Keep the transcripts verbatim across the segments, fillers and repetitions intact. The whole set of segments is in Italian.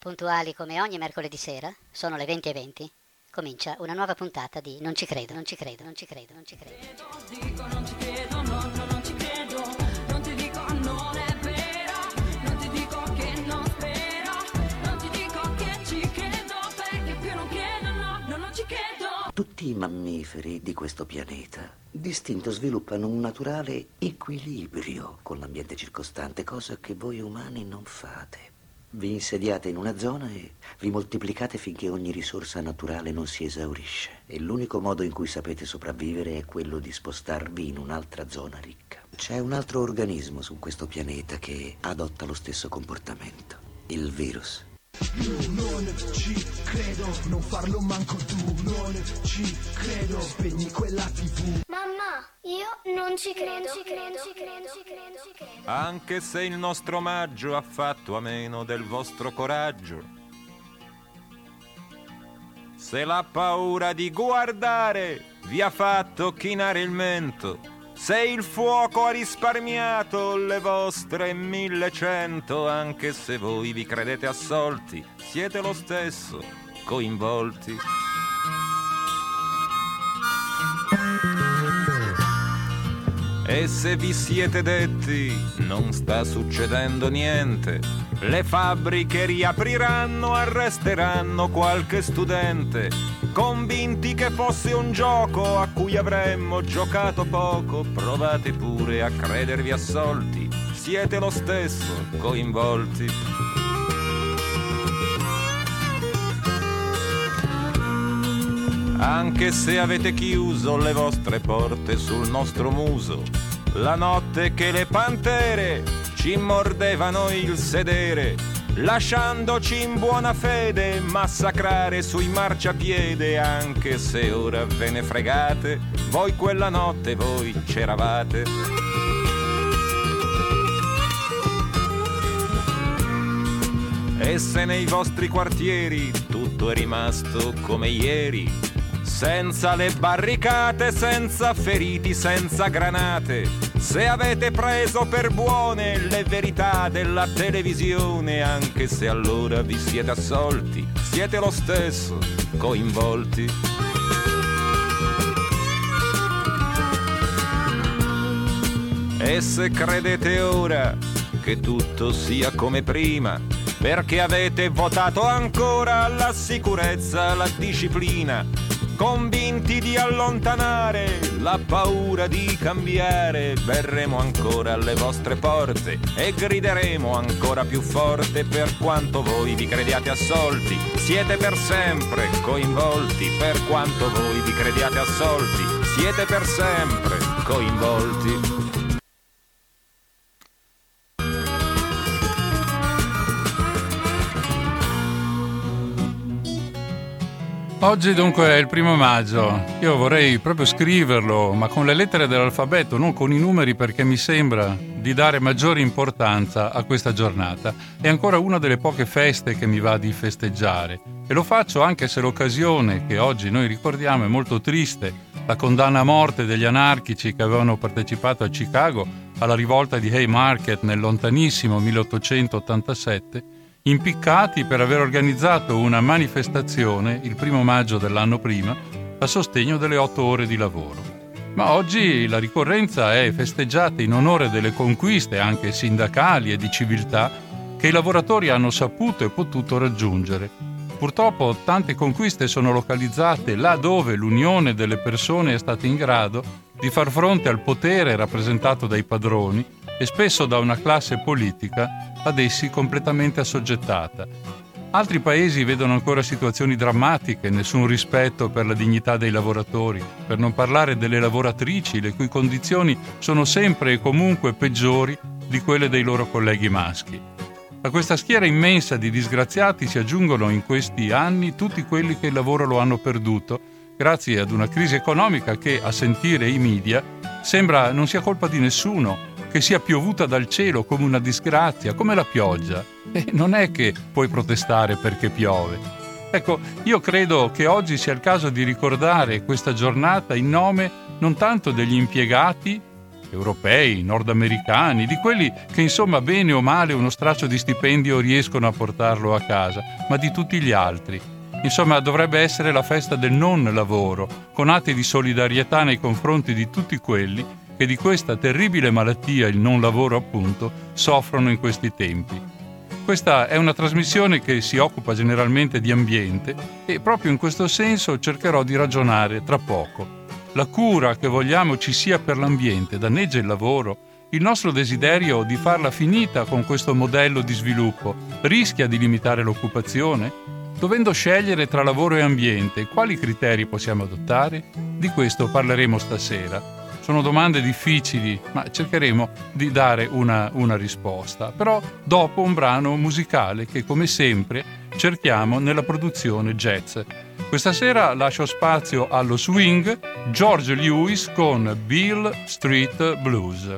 Puntuali come ogni mercoledì sera, sono le venti e venti, comincia una nuova puntata di Non ci credo, non ci credo, non ci credo, non ci credo. Dico non ci credo, no, no, non ci credo, non ti dico non è vero, non ti dico che non spero, non ti dico che ci credo, perché più non credo, no, no, non ci credo. Tutti i mammiferi di questo pianeta distinto sviluppano un naturale equilibrio con l'ambiente circostante, cosa che voi umani non fate. Vi insediate in una zona e vi moltiplicate finché ogni risorsa naturale non si esaurisce. E l'unico modo in cui sapete sopravvivere è quello di spostarvi in un'altra zona ricca. C'è un altro organismo su questo pianeta che adotta lo stesso comportamento: il virus. Io non ci credo, non farlo manco tu, non ci credo, spegni quella tivù. Mamma, io non ci credo, non ci credo, non ci credo, non ci credo, non ci credo. Anche se il nostro omaggio ha fatto a meno del vostro coraggio, se la paura di guardare vi ha fatto chinare il mento, se il fuoco ha risparmiato le vostre millecento, anche se voi vi credete assolti, siete lo stesso coinvolti. E se vi siete detti non sta succedendo niente, le fabbriche riapriranno, arresteranno qualche studente, convinti che fosse un gioco a cui avremmo giocato poco, provate pure a credervi assolti, siete lo stesso coinvolti. Anche se avete chiuso le vostre porte sul nostro muso, la notte che le pantere ci mordevano il sedere, lasciandoci in buona fede massacrare sui marciapiede, anche se ora ve ne fregate, voi quella notte voi c'eravate. E se nei vostri quartieri tutto è rimasto come ieri, senza le barricate, senza feriti, senza granate, se avete preso per buone le verità della televisione, anche se allora vi siete assolti, siete lo stesso coinvolti. E se credete ora che tutto sia come prima, perché avete votato ancora la sicurezza, la disciplina, convinti di allontanare la paura di cambiare, verremo ancora alle vostre porte e grideremo ancora più forte, per quanto voi vi crediate assolti, siete per sempre coinvolti, per quanto voi vi crediate assolti, siete per sempre coinvolti. Oggi dunque è il primo maggio, io vorrei proprio scriverlo, ma con le lettere dell'alfabeto, non con i numeri, perché mi sembra di dare maggiore importanza a questa giornata. È ancora una delle poche feste che mi va di festeggiare, e lo faccio anche se l'occasione che oggi noi ricordiamo è molto triste, la condanna a morte degli anarchici che avevano partecipato a Chicago alla rivolta di Haymarket nel lontanissimo milleottocentottantasette, impiccati per aver organizzato una manifestazione il primo maggio dell'anno prima a sostegno delle otto ore di lavoro. Ma oggi la ricorrenza è festeggiata in onore delle conquiste anche sindacali e di civiltà che i lavoratori hanno saputo e potuto raggiungere. Purtroppo tante conquiste sono localizzate là dove l'unione delle persone è stata in grado di far fronte al potere rappresentato dai padroni e spesso da una classe politica ad essi completamente assoggettata. Altri paesi vedono ancora situazioni drammatiche, nessun rispetto per la dignità dei lavoratori, per non parlare delle lavoratrici, le cui condizioni sono sempre e comunque peggiori di quelle dei loro colleghi maschi. A questa schiera immensa di disgraziati si aggiungono in questi anni tutti quelli che il lavoro lo hanno perduto, grazie ad una crisi economica che, a sentire i media, sembra non sia colpa di nessuno, che sia piovuta dal cielo come una disgrazia, come la pioggia. E non è che puoi protestare perché piove. Ecco, io credo che oggi sia il caso di ricordare questa giornata in nome non tanto degli impiegati, europei, nordamericani, di quelli che insomma bene o male uno straccio di stipendio riescono a portarlo a casa, ma di tutti gli altri. Insomma, dovrebbe essere la festa del non lavoro, con atti di solidarietà nei confronti di tutti quelli che di questa terribile malattia, il non lavoro appunto, soffrono in questi tempi. Questa è una trasmissione che si occupa generalmente di ambiente e proprio in questo senso cercherò di ragionare tra poco. La cura che vogliamo ci sia per l'ambiente danneggia il lavoro? Il nostro desiderio di farla finita con questo modello di sviluppo rischia di limitare l'occupazione? Dovendo scegliere tra lavoro e ambiente, quali criteri possiamo adottare? Di questo parleremo stasera. Sono domande difficili, ma cercheremo di dare una, una risposta. Però dopo un brano musicale che, come sempre, cerchiamo nella produzione jazz. Questa sera lascio spazio allo swing, George Lewis con Beale Street Blues.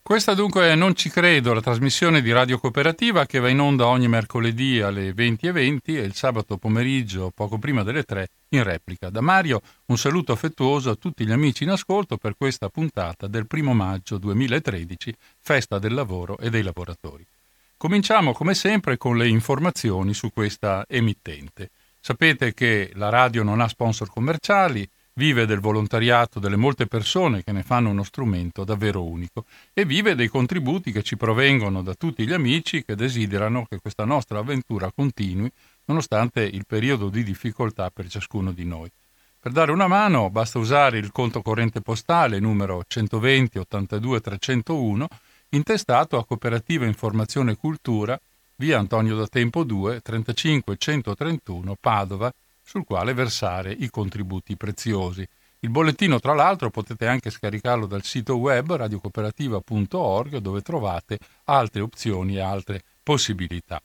Questa dunque è Non ci credo, la trasmissione di Radio Cooperativa che va in onda ogni mercoledì alle venti e venti e il sabato pomeriggio, poco prima delle tre, in replica. Da Mario un saluto affettuoso a tutti gli amici in ascolto per questa puntata del primo maggio duemilatredici, festa del lavoro e dei lavoratori. Cominciamo come sempre con le informazioni su questa emittente. Sapete che la radio non ha sponsor commerciali, vive del volontariato delle molte persone che ne fanno uno strumento davvero unico e vive dei contributi che ci provengono da tutti gli amici che desiderano che questa nostra avventura continui nonostante il periodo di difficoltà per ciascuno di noi. Per dare una mano basta usare il conto corrente postale numero centoventi ottantadue trecentouno intestato a Cooperativa Informazione e Cultura, via Antonio da Tempo due, trentacinque centotrentuno Padova, sul quale versare i contributi preziosi. Il bollettino, tra l'altro, potete anche scaricarlo dal sito web radiocooperativa punto org, dove trovate altre opzioni e altre possibilità.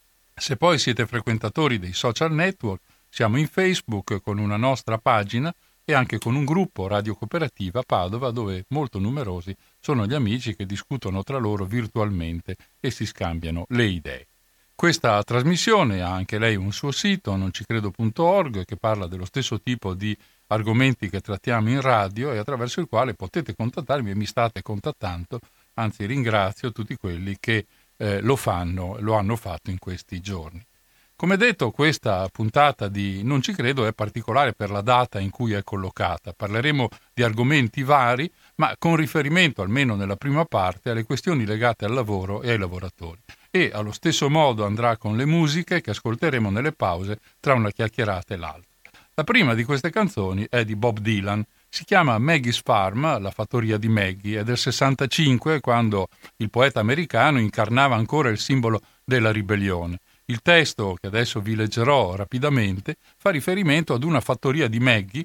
Se poi siete frequentatori dei social network, siamo in Facebook con una nostra pagina e anche con un gruppo Radio Cooperativa Padova, dove molto numerosi sono gli amici che discutono tra loro virtualmente e si scambiano le idee. Questa trasmissione ha anche lei un suo sito, non ci credo punto org, che parla dello stesso tipo di argomenti che trattiamo in radio e attraverso il quale potete contattarmi e mi state contattando, anzi ringrazio tutti quelli che eh, lo fanno, lo hanno fatto in questi giorni. Come detto, questa puntata di Non ci credo è particolare per la data in cui è collocata. Parleremo di argomenti vari, ma con riferimento, almeno nella prima parte, alle questioni legate al lavoro e ai lavoratori. E allo stesso modo andrà con le musiche che ascolteremo nelle pause tra una chiacchierata e l'altra. La prima di queste canzoni è di Bob Dylan, si chiama Maggie's Farm, la fattoria di Maggie, è del sessantacinque, quando il poeta americano incarnava ancora il simbolo della ribellione. Il testo, che adesso vi leggerò rapidamente, fa riferimento ad una fattoria di Maggie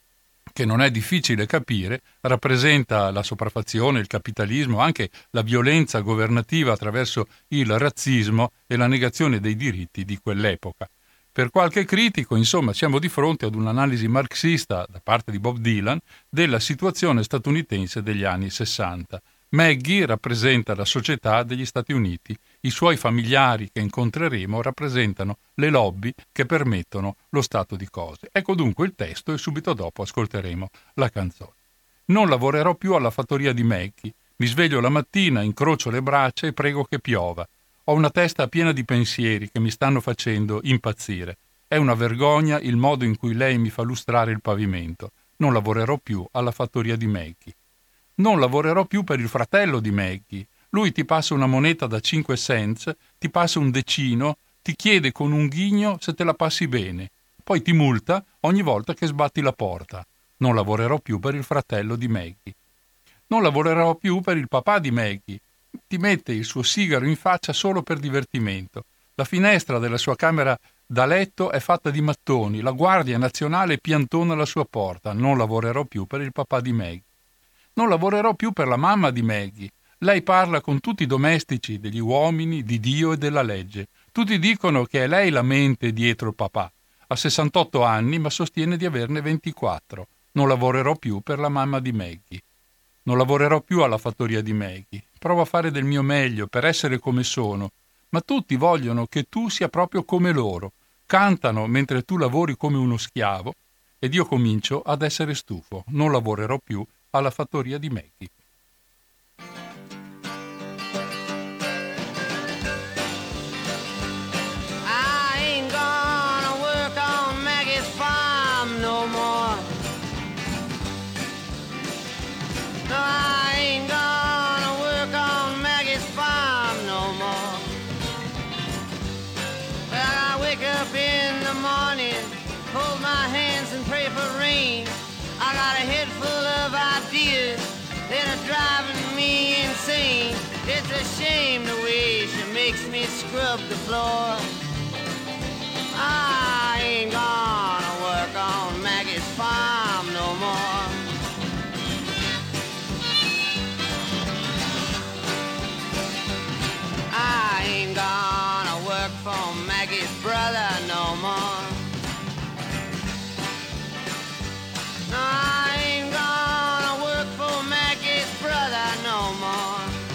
che non è difficile capire, rappresenta la sopraffazione, il capitalismo, anche la violenza governativa attraverso il razzismo e la negazione dei diritti di quell'epoca. Per qualche critico, insomma, siamo di fronte ad un'analisi marxista da parte di Bob Dylan della situazione statunitense degli anni sessanta. Maggie rappresenta la società degli Stati Uniti, i suoi familiari che incontreremo rappresentano le lobby che permettono lo stato di cose. Ecco dunque il testo e subito dopo ascolteremo la canzone. Non lavorerò più alla fattoria di Maggie, mi sveglio la mattina, incrocio le braccia e prego che piova. Ho una testa piena di pensieri che mi stanno facendo impazzire. È una vergogna il modo in cui lei mi fa lustrare il pavimento. Non lavorerò più alla fattoria di Maggie. Non lavorerò più per il fratello di Maggie. Lui ti passa una moneta da cinque cents, ti passa un decino, ti chiede con un ghigno se te la passi bene. Poi ti multa ogni volta che sbatti la porta. Non lavorerò più per il fratello di Maggie. Non lavorerò più per il papà di Maggie. Ti mette il suo sigaro in faccia solo per divertimento. La finestra della sua camera da letto è fatta di mattoni. La Guardia Nazionale piantona la sua porta. Non lavorerò più per il papà di Maggie. Non lavorerò più per la mamma di Maggie. Lei parla con tutti i domestici, degli uomini, di Dio e della legge. Tutti dicono che è lei la mente dietro il papà. Ha sessantotto anni, ma sostiene di averne ventiquattro. Non lavorerò più per la mamma di Maggie. Non lavorerò più alla fattoria di Maggie. Provo a fare del mio meglio per essere come sono, ma tutti vogliono che tu sia proprio come loro. Cantano mentre tu lavori come uno schiavo ed io comincio ad essere stufo. Non lavorerò più alla fattoria di Maggie. I ain't gonna work on Maggie's farm no more. No, I ain't gonna work on Maggie's farm no more. Well, I wake up in the morning, hold my hands and pray for rain. I got a head full of ideas that are driving me insane. It's a shame the way she makes me scrub the floor. I ain't gonna work on Maggie's farm no more. I ain't gonna work for Maggie's brother no more. No, I ain't gonna work for Maggie's brother no more.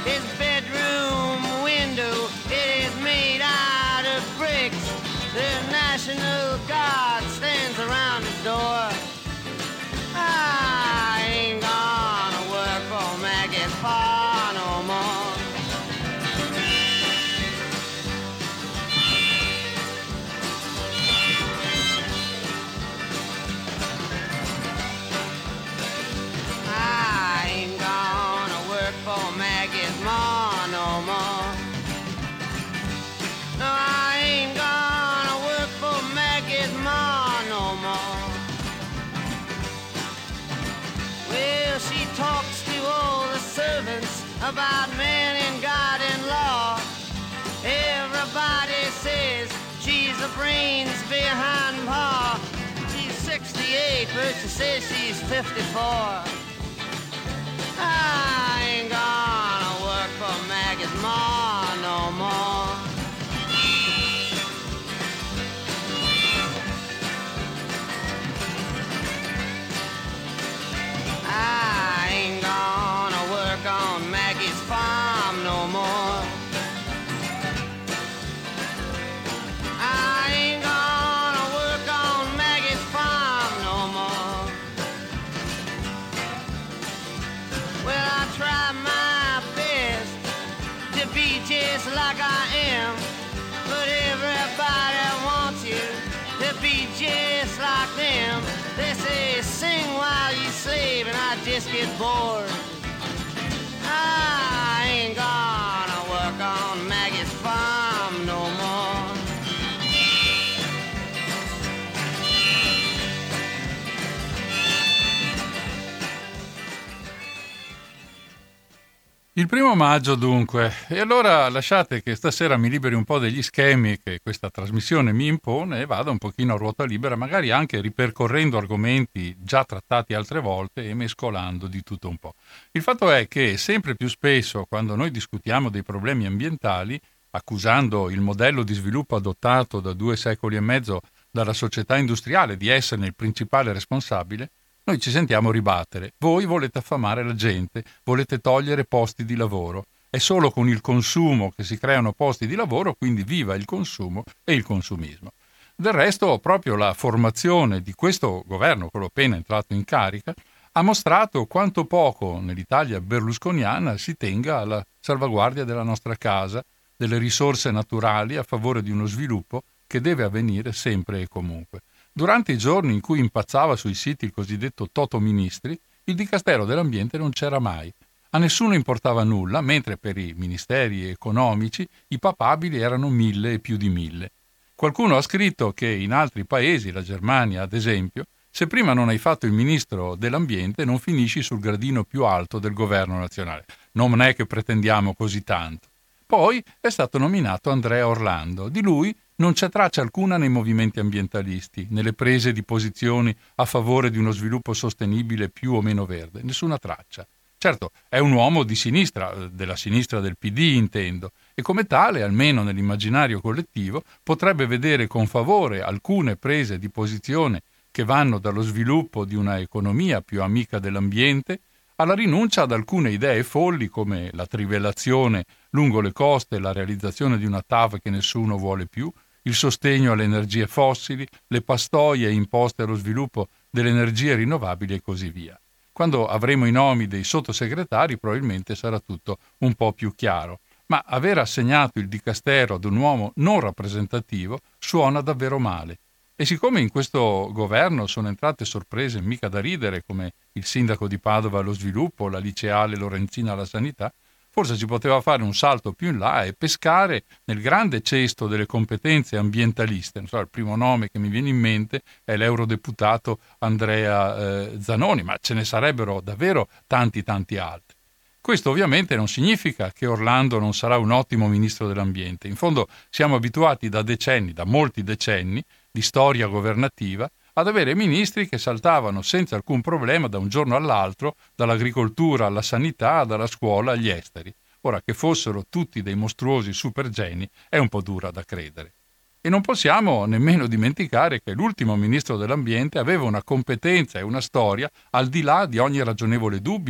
His bedroom window, it is made out of bricks. The National Guard stands around his door. I ain't gonna work for Maggie's Pa no more. I ain't gonna work for Maggie's Ma no more. No, I ain't gonna work for Maggie's Ma no more. Well, she talks to all the servants about man and God and law. Everybody says she's the brains behind Pa. She's sixty-eight, but she says she's fifty-four. I ain't gonna work for Maggie's Ma no more. I ain't gonna work on Maggie's farm no more. I ain't gonna work on Maggie's farm no more. Well, I try my best to be just like I am, but everybody wants you to be just like them. They say sing while you slave, and I just get bored. I ain't gonna work on Maggie's farm no more. Il primo maggio dunque, e allora lasciate che stasera mi liberi un po' degli schemi che questa trasmissione mi impone e vada un pochino a ruota libera, magari anche ripercorrendo argomenti già trattati altre volte e mescolando di tutto un po'. Il fatto è che sempre più spesso quando noi discutiamo dei problemi ambientali, accusando il modello di sviluppo adottato da due secoli e mezzo dalla società industriale di esserne il principale responsabile, noi ci sentiamo ribattere. Voi volete affamare la gente, volete togliere posti di lavoro. È solo con il consumo che si creano posti di lavoro, quindi viva il consumo e il consumismo. Del resto, proprio la formazione di questo governo, quello appena entrato in carica, ha mostrato quanto poco nell'Italia berlusconiana si tenga alla salvaguardia della nostra casa, delle risorse naturali a favore di uno sviluppo che deve avvenire sempre e comunque. Durante i giorni in cui impazzava sui siti il cosiddetto Toto Ministri, il Dicastero dell'Ambiente non c'era mai. A nessuno importava nulla, mentre per i ministeri economici i papabili erano mille e più di mille. Qualcuno ha scritto che in altri paesi, la Germania ad esempio, se prima non hai fatto il ministro dell'Ambiente non finisci sul gradino più alto del governo nazionale. Non è che pretendiamo così tanto. Poi è stato nominato Andrea Orlando. Di lui non c'è traccia alcuna nei movimenti ambientalisti, nelle prese di posizioni a favore di uno sviluppo sostenibile più o meno verde. Nessuna traccia. Certo, è un uomo di sinistra, della sinistra del P D intendo, e come tale, almeno nell'immaginario collettivo, potrebbe vedere con favore alcune prese di posizione che vanno dallo sviluppo di una economia più amica dell'ambiente alla rinuncia ad alcune idee folli come la trivellazione lungo le coste, la realizzazione di una T A V che nessuno vuole più, il sostegno alle energie fossili, le pastoie imposte allo sviluppo delle energie rinnovabili e così via. Quando avremo i nomi dei sottosegretari probabilmente sarà tutto un po' più chiaro, ma aver assegnato il dicastero ad un uomo non rappresentativo suona davvero male. E siccome in questo governo sono entrate sorprese mica da ridere come il sindaco di Padova allo sviluppo, la liceale Lorenzina alla sanità, forse si poteva fare un salto più in là e pescare nel grande cesto delle competenze ambientaliste. Non so, il primo nome che mi viene in mente è l'eurodeputato Andrea eh, Zanoni, ma ce ne sarebbero davvero tanti tanti altri. Questo ovviamente non significa che Orlando non sarà un ottimo ministro dell'ambiente. In fondo siamo abituati da decenni, da molti decenni, di storia governativa, ad avere ministri che saltavano senza alcun problema da un giorno all'altro, dall'agricoltura alla sanità, dalla scuola agli esteri. Ora, che fossero tutti dei mostruosi supergeni è un po' dura da credere. E non possiamo nemmeno dimenticare che l'ultimo ministro dell'ambiente aveva una competenza e una storia al di là di ogni ragionevole dubbio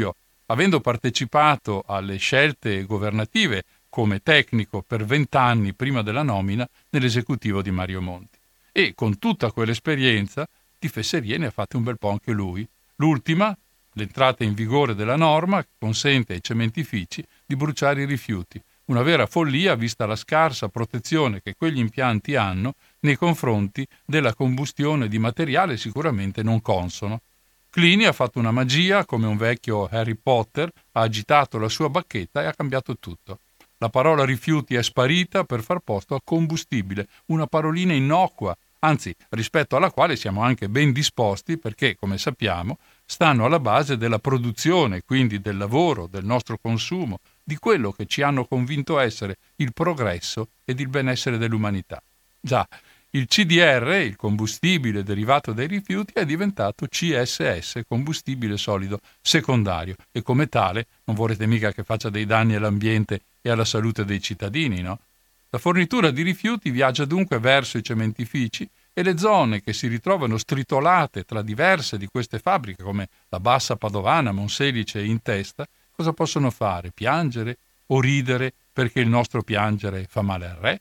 avendo partecipato alle scelte governative come tecnico per vent'anni prima della nomina nell'esecutivo di Mario Monti. E con tutta quell'esperienza di fesserie ne ha fatte un bel po' anche lui. L'ultima, l'entrata in vigore della norma che consente ai cementifici di bruciare i rifiuti. Una vera follia vista la scarsa protezione che quegli impianti hanno nei confronti della combustione di materiale sicuramente non consono. Clini ha fatto una magia, come un vecchio Harry Potter, ha agitato la sua bacchetta e ha cambiato tutto. La parola rifiuti è sparita per far posto a combustibile, una parolina innocua, anzi rispetto alla quale siamo anche ben disposti perché, come sappiamo, stanno alla base della produzione, quindi del lavoro, del nostro consumo, di quello che ci hanno convinto essere il progresso ed il benessere dell'umanità. Già, il C D R, il combustibile derivato dai rifiuti, è diventato C S S, combustibile solido secondario, e come tale non vorrete mica che faccia dei danni all'ambiente e alla salute dei cittadini, no? La fornitura di rifiuti viaggia dunque verso i cementifici e le zone che si ritrovano stritolate tra diverse di queste fabbriche, come la Bassa Padovana, Monselice e Intesta, cosa possono fare? Piangere o ridere perché il nostro piangere fa male al re?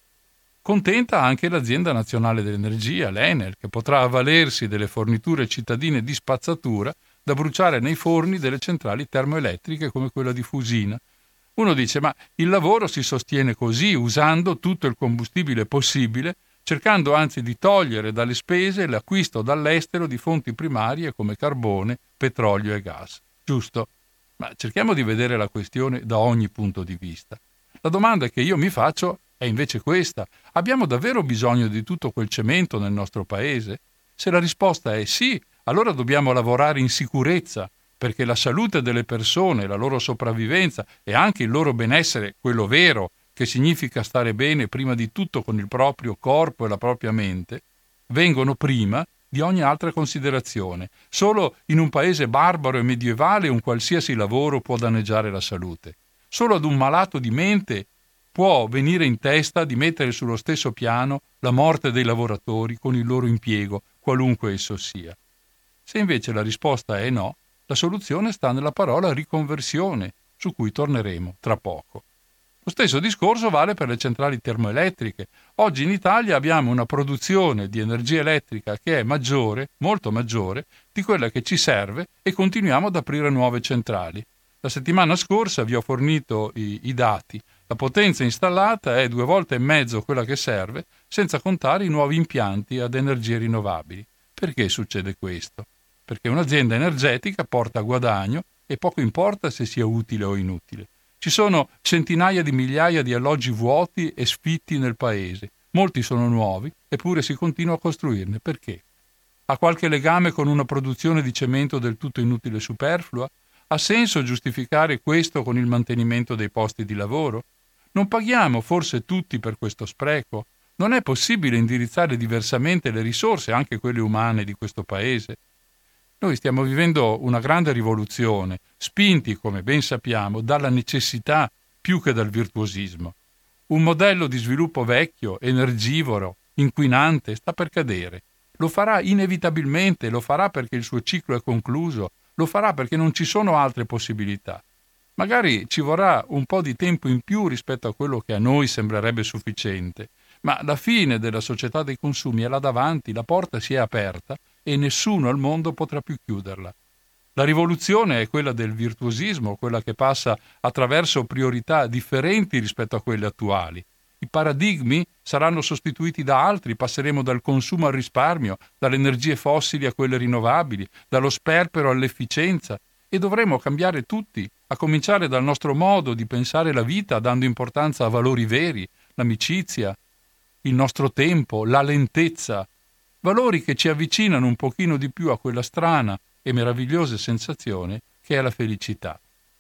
Contenta anche l'Azienda Nazionale dell'Energia, l'Enel, che potrà avvalersi delle forniture cittadine di spazzatura da bruciare nei forni delle centrali termoelettriche come quella di Fusina. Uno dice, ma il lavoro si sostiene così, usando tutto il combustibile possibile, cercando anzi di togliere dalle spese l'acquisto dall'estero di fonti primarie come carbone, petrolio e gas. Giusto? Ma cerchiamo di vedere la questione da ogni punto di vista. La domanda che io mi faccio è invece questa: abbiamo davvero bisogno di tutto quel cemento nel nostro paese? Se la risposta è sì, allora dobbiamo lavorare in sicurezza, perché la salute delle persone, la loro sopravvivenza e anche il loro benessere, quello vero, che significa stare bene prima di tutto con il proprio corpo e la propria mente, vengono prima di ogni altra considerazione. Solo in un paese barbaro e medievale un qualsiasi lavoro può danneggiare la salute. Solo ad un malato di mente può venire in testa di mettere sullo stesso piano la morte dei lavoratori con il loro impiego, qualunque esso sia. Se invece la risposta è no, la soluzione sta nella parola riconversione, su cui torneremo tra poco. Lo stesso discorso vale per le centrali termoelettriche. Oggi in Italia abbiamo una produzione di energia elettrica che è maggiore, molto maggiore, di quella che ci serve e continuiamo ad aprire nuove centrali. La settimana scorsa vi ho fornito i, i dati. La potenza installata è due volte e mezzo quella che serve, senza contare i nuovi impianti ad energie rinnovabili. Perché succede questo? Perché un'azienda energetica porta guadagno e poco importa se sia utile o inutile. Ci sono centinaia di migliaia di alloggi vuoti e sfitti nel paese. Molti sono nuovi, eppure si continua a costruirne. Perché? Ha qualche legame con una produzione di cemento del tutto inutile e superflua? Ha senso giustificare questo con il mantenimento dei posti di lavoro? Non paghiamo forse tutti per questo spreco? Non è possibile indirizzare diversamente le risorse, anche quelle umane, di questo paese? Noi stiamo vivendo una grande rivoluzione, spinti, come ben sappiamo, dalla necessità più che dal virtuosismo. Un modello di sviluppo vecchio, energivoro, inquinante, sta per cadere. Lo farà inevitabilmente, lo farà perché il suo ciclo è concluso, lo farà perché non ci sono altre possibilità. Magari ci vorrà un po' di tempo in più rispetto a quello che a noi sembrerebbe sufficiente, ma la fine della società dei consumi è là davanti, la porta si è aperta e nessuno al mondo potrà più chiuderla. La rivoluzione è quella del virtuosismo, quella che passa attraverso priorità differenti rispetto a quelle attuali. I paradigmi saranno sostituiti da altri, passeremo dal consumo al risparmio, dalle energie fossili a quelle rinnovabili, dallo sperpero all'efficienza, e dovremo cambiare tutti, a cominciare dal nostro modo di pensare la vita, dando importanza a valori veri, l'amicizia, il nostro tempo, la lentezza, valori che ci avvicinano un pochino di più a quella strana e meravigliosa sensazione che è la felicità.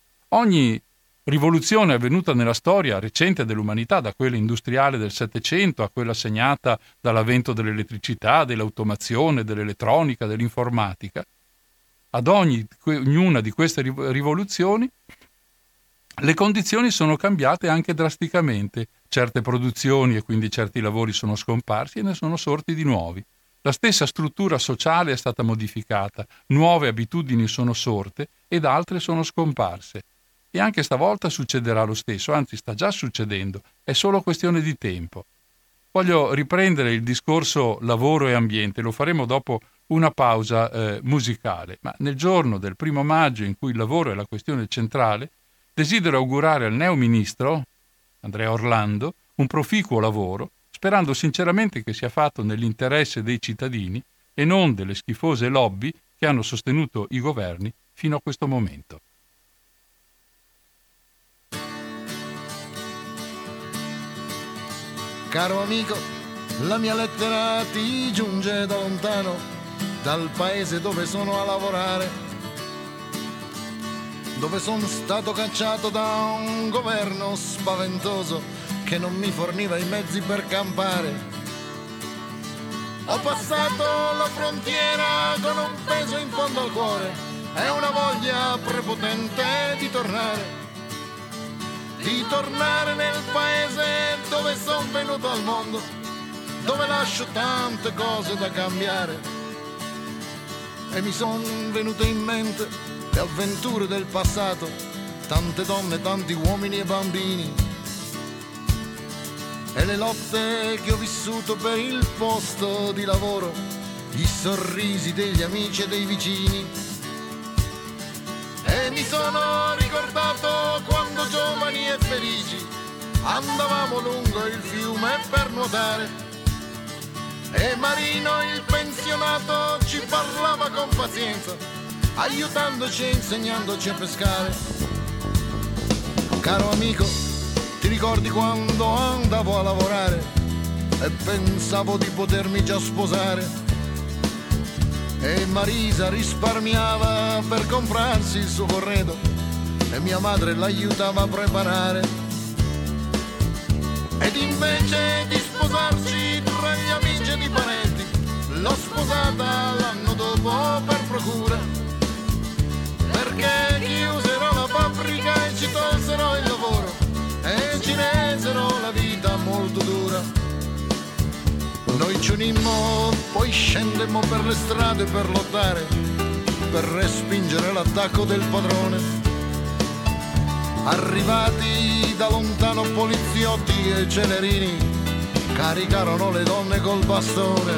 Ogni rivoluzione avvenuta nella storia recente dell'umanità, da quella industriale del Settecento a quella segnata dall'avvento dell'elettricità, dell'automazione, dell'elettronica, dell'informatica, ad ogni, ognuna di queste rivoluzioni le condizioni sono cambiate anche drasticamente. Certe produzioni e quindi certi lavori sono scomparsi e ne sono sorti di nuovi. La stessa struttura sociale è stata modificata, nuove abitudini sono sorte ed altre sono scomparse. E anche stavolta succederà lo stesso, anzi sta già succedendo, è solo questione di tempo. Voglio riprendere il discorso lavoro e ambiente, lo faremo dopo una pausa eh, musicale, ma nel giorno del primo maggio in cui il lavoro è la questione centrale, desidero augurare al neo ministro, Andrea Orlando, un proficuo lavoro, sperando sinceramente che sia fatto nell'interesse dei cittadini e non delle schifose lobby che hanno sostenuto i governi fino a questo momento. Caro amico, la mia lettera ti giunge da lontano, dal paese dove sono a lavorare, dove sono stato cacciato da un governo spaventoso che non mi forniva i mezzi per campare. Ho passato la frontiera con un peso in fondo al cuore e una voglia prepotente di tornare. Di tornare nel paese dove son venuto al mondo, dove lascio tante cose da cambiare. E mi son venute in mente le avventure del passato, tante donne, tanti uomini e bambini, e le lotte che ho vissuto per il posto di lavoro, i sorrisi degli amici e dei vicini. E mi sono ricordato quando giovani e felici andavamo lungo il fiume per nuotare e Marino il pensionato ci parlava con pazienza, aiutandoci e insegnandoci a pescare. Caro amico, ti ricordi quando andavo a lavorare e pensavo di potermi già sposare? E Marisa risparmiava per comprarsi il suo corredo e mia madre l'aiutava a preparare. Ed invece di sposarci tra gli amici ed i parenti, l'ho sposata l'anno dopo per procura, perché chiusero la fabbrica e ci tolsero il lavoro e ci resero la vita molto dura. Noi ci unimmo, poi scendemmo per le strade per lottare, per respingere l'attacco del padrone. Arrivati da lontano poliziotti e celerini caricarono le donne col bastone.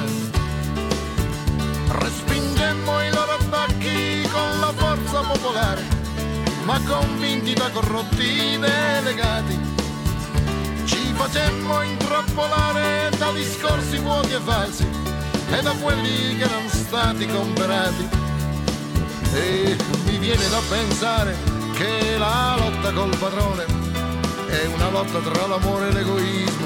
Respingemmo i loro attacchi con la forza popolare, ma convinti da corrotti delegati. Ci facemmo intrappolare da discorsi vuoti e falsi e da quelli che erano stati comprati. E mi viene da pensare che la lotta col padrone è una lotta tra l'amore e l'egoismo,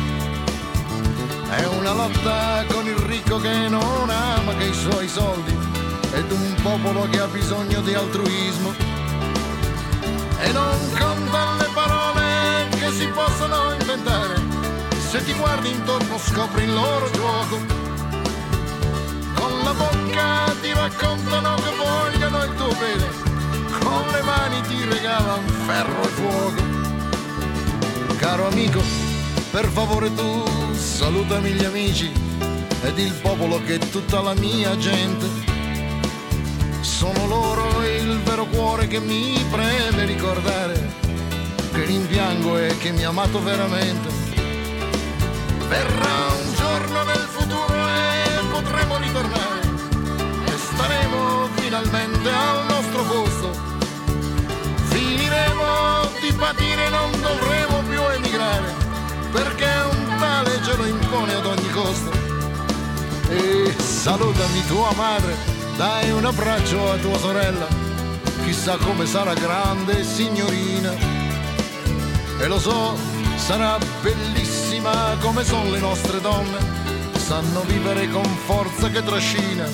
è una lotta con il ricco che non ama che i suoi soldi ed un popolo che ha bisogno di altruismo. E non contano le parole che si possono inventare, se ti guardi intorno scopri il loro gioco. Con la bocca ti raccontano che vogliono il tuo bene, con le mani ti regalano ferro e fuoco. Caro amico, per favore tu salutami gli amici ed il popolo che è tutta la mia gente. Sono loro il vero cuore che mi preme ricordare, che rimpiango e che mi ha amato veramente. Verrà un giorno nel futuro e potremo ritornare e staremo finalmente al nostro posto. Finiremo di patire e non dovremo più emigrare, perché un tale ce lo impone ad ogni costo. E salutami tua madre, dai un abbraccio a tua sorella, chissà come sarà grande signorina. E lo so, sarà bellissima come sono le nostre donne, sanno vivere con forza che trascina.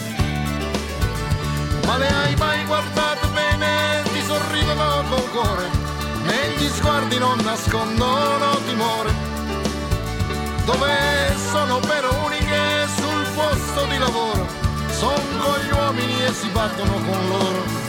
Ma le hai mai guardate bene, ti sorridono col cuore, negli sguardi non nascondono timore, dove sono per uniche sul posto di lavoro, son con gli uomini e si battono con loro.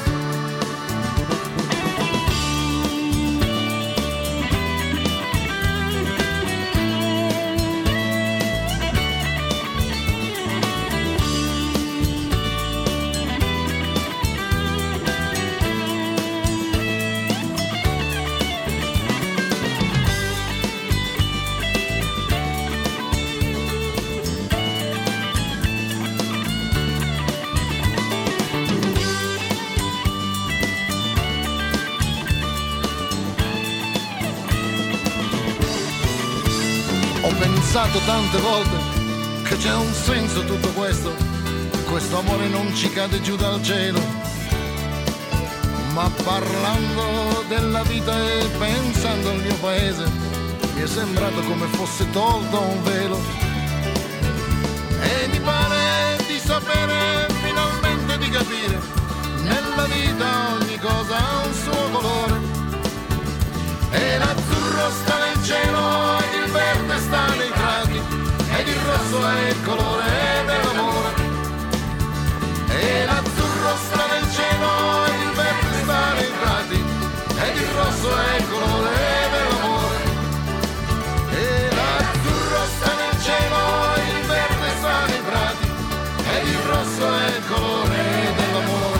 pensato tante volte che c'è un senso tutto questo, questo amore non ci cade giù dal cielo. Ma parlando della vita e pensando al mio paese, mi è sembrato come fosse tolto un velo. E mi pare di sapere, finalmente di capire, nella vita ogni cosa ha un suo colore. E l'azzurro sta nel cielo, ed il verde sta nei prati, ed il rosso è il colore dell'amore. E l'azzurro sta nel cielo, ed il verde sta nei prati, ed il rosso è il colore dell'amore. E l'azzurro sta nel cielo, ed il verde sta nei prati, ed il rosso è il colore dell'amore.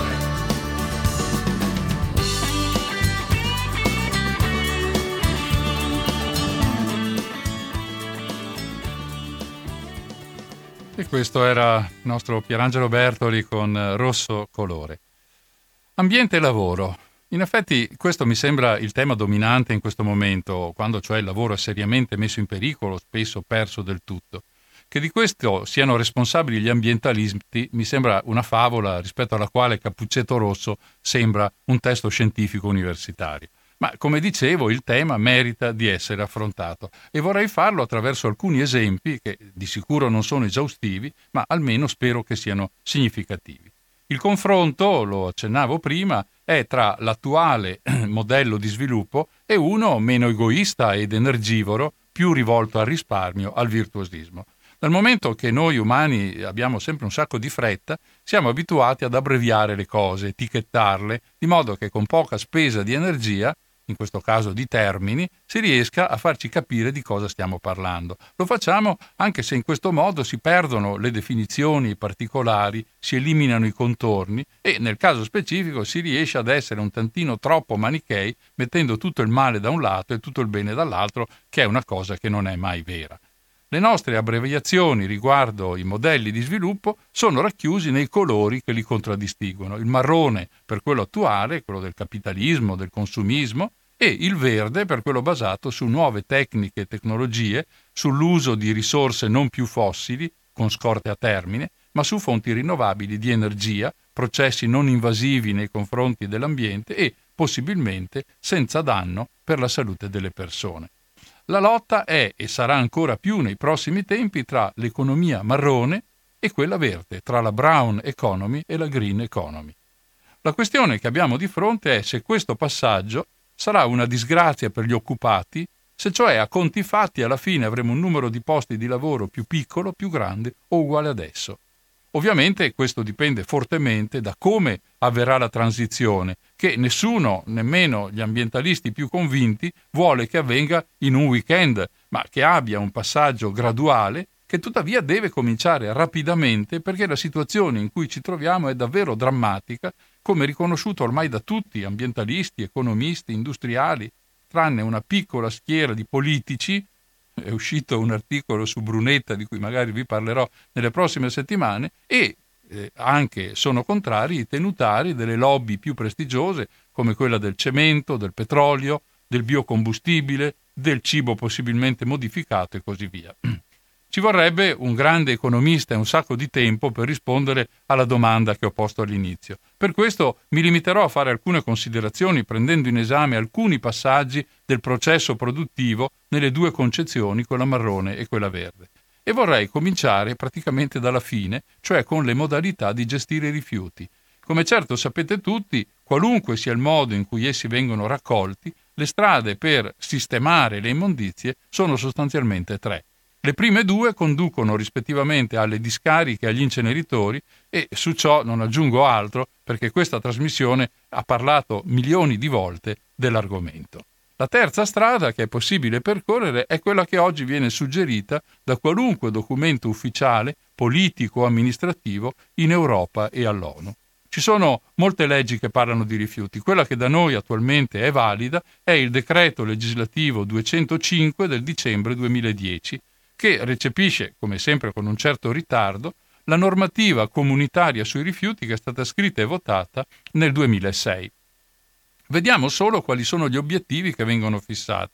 E questo era il nostro Pierangelo Bertoli con Rosso Colore. Ambiente e lavoro. In effetti questo mi sembra il tema dominante in questo momento, quando cioè il lavoro è seriamente messo in pericolo, spesso perso del tutto. Che di questo siano responsabili gli ambientalisti mi sembra una favola rispetto alla quale Cappuccetto Rosso sembra un testo scientifico universitario. Ma come dicevo, il tema merita di essere affrontato e vorrei farlo attraverso alcuni esempi che di sicuro non sono esaustivi, ma almeno spero che siano significativi. Il confronto, lo accennavo prima, è tra l'attuale modello di sviluppo e uno meno egoista ed energivoro, più rivolto al risparmio, al virtuosismo. Dal momento che noi umani abbiamo sempre un sacco di fretta, siamo abituati ad abbreviare le cose, etichettarle, di modo che con poca spesa di energia, in questo caso di termini, si riesca a farci capire di cosa stiamo parlando. Lo facciamo anche se in questo modo si perdono le definizioni particolari, si eliminano i contorni e nel caso specifico si riesce ad essere un tantino troppo manichei, mettendo tutto il male da un lato e tutto il bene dall'altro, che è una cosa che non è mai vera. Le nostre abbreviazioni riguardo i modelli di sviluppo sono racchiusi nei colori che li contraddistinguono. Il marrone per quello attuale, quello del capitalismo, del consumismo, e il verde per quello basato su nuove tecniche e tecnologie, sull'uso di risorse non più fossili, con scorte a termine, ma su fonti rinnovabili di energia, processi non invasivi nei confronti dell'ambiente e, possibilmente, senza danno per la salute delle persone. La lotta è e sarà ancora più nei prossimi tempi tra l'economia marrone e quella verde, tra la brown economy e la green economy. La questione che abbiamo di fronte è se questo passaggio sarà una disgrazia per gli occupati, se cioè a conti fatti alla fine avremo un numero di posti di lavoro più piccolo, più grande o uguale adesso. Ovviamente questo dipende fortemente da come avverrà la transizione, che nessuno, nemmeno gli ambientalisti più convinti, vuole che avvenga in un weekend, ma che abbia un passaggio graduale che tuttavia deve cominciare rapidamente perché la situazione in cui ci troviamo è davvero drammatica, come riconosciuto ormai da tutti, ambientalisti, economisti, industriali, tranne una piccola schiera di politici. È uscito un articolo su Brunetta di cui magari vi parlerò nelle prossime settimane e eh, anche sono contrari i tenutari delle lobby più prestigiose come quella del cemento, del petrolio, del biocombustibile, del cibo possibilmente modificato e così via. Ci vorrebbe un grande economista e un sacco di tempo per rispondere alla domanda che ho posto all'inizio. Per questo mi limiterò a fare alcune considerazioni prendendo in esame alcuni passaggi del processo produttivo nelle due concezioni, quella marrone e quella verde. E vorrei cominciare praticamente dalla fine, cioè con le modalità di gestire i rifiuti. Come certo sapete tutti, qualunque sia il modo in cui essi vengono raccolti, le strade per sistemare le immondizie sono sostanzialmente tre. Le prime due conducono rispettivamente alle discariche e agli inceneritori e su ciò non aggiungo altro perché questa trasmissione ha parlato milioni di volte dell'argomento. La terza strada che è possibile percorrere è quella che oggi viene suggerita da qualunque documento ufficiale, politico o amministrativo in Europa e all'ONU. Ci sono molte leggi che parlano di rifiuti. Quella che da noi attualmente è valida è il decreto legislativo duecentocinque del dicembre duemiladieci, che recepisce, come sempre con un certo ritardo, la normativa comunitaria sui rifiuti che è stata scritta e votata nel duemilasei. Vediamo solo quali sono gli obiettivi che vengono fissati.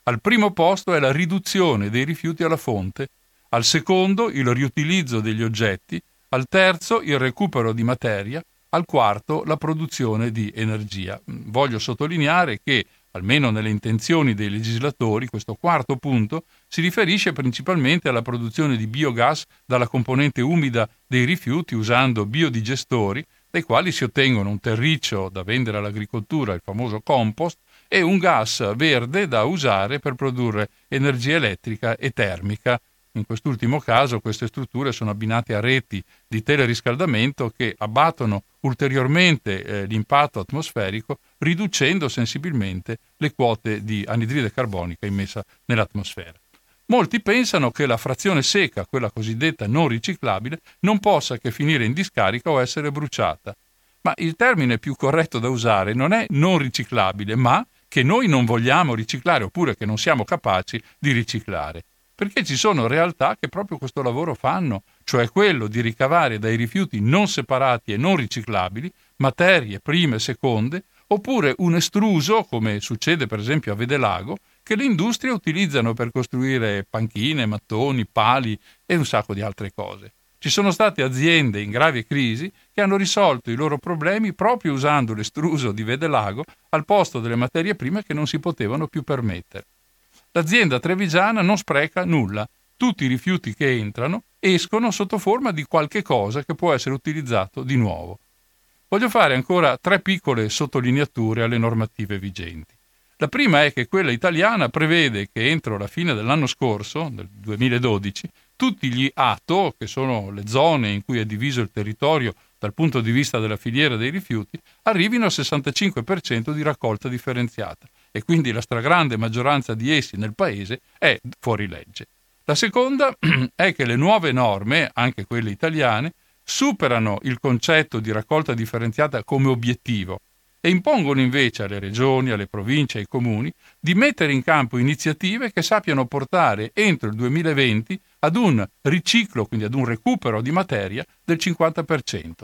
Al primo posto è la riduzione dei rifiuti alla fonte, al secondo il riutilizzo degli oggetti, al terzo il recupero di materia, al quarto la produzione di energia. Voglio sottolineare che, almeno nelle intenzioni dei legislatori, questo quarto punto si riferisce principalmente alla produzione di biogas dalla componente umida dei rifiuti usando biodigestori, dai quali si ottengono un terriccio da vendere all'agricoltura, il famoso compost, e un gas verde da usare per produrre energia elettrica e termica. In quest'ultimo caso queste strutture sono abbinate a reti di teleriscaldamento che abbattono ulteriormente eh, l'impatto atmosferico, riducendo sensibilmente le quote di anidride carbonica immessa nell'atmosfera. Molti pensano che la frazione secca, quella cosiddetta non riciclabile, non possa che finire in discarica o essere bruciata. Ma il termine più corretto da usare non è non riciclabile, ma che noi non vogliamo riciclare oppure che non siamo capaci di riciclare. Perché ci sono realtà che proprio questo lavoro fanno, cioè quello di ricavare dai rifiuti non separati e non riciclabili materie prime e seconde, oppure un estruso, come succede per esempio a Vedelago, che le industrie utilizzano per costruire panchine, mattoni, pali e un sacco di altre cose. Ci sono state aziende in grave crisi che hanno risolto i loro problemi proprio usando l'estruso di Vedelago al posto delle materie prime che non si potevano più permettere. L'azienda trevigiana non spreca nulla. Tutti i rifiuti che entrano escono sotto forma di qualche cosa che può essere utilizzato di nuovo. Voglio fare ancora tre piccole sottolineature alle normative vigenti. La prima è che quella italiana prevede che entro la fine dell'anno scorso, del duemiladodici, tutti gli A T O, che sono le zone in cui è diviso il territorio dal punto di vista della filiera dei rifiuti, arrivino al sessantacinque per cento di raccolta differenziata e quindi la stragrande maggioranza di essi nel paese è fuori legge. La seconda è che le nuove norme, anche quelle italiane, superano il concetto di raccolta differenziata come obiettivo e impongono invece alle regioni, alle province e ai comuni di mettere in campo iniziative che sappiano portare entro il duemilaventi ad un riciclo, quindi ad un recupero di materia del cinquanta per cento.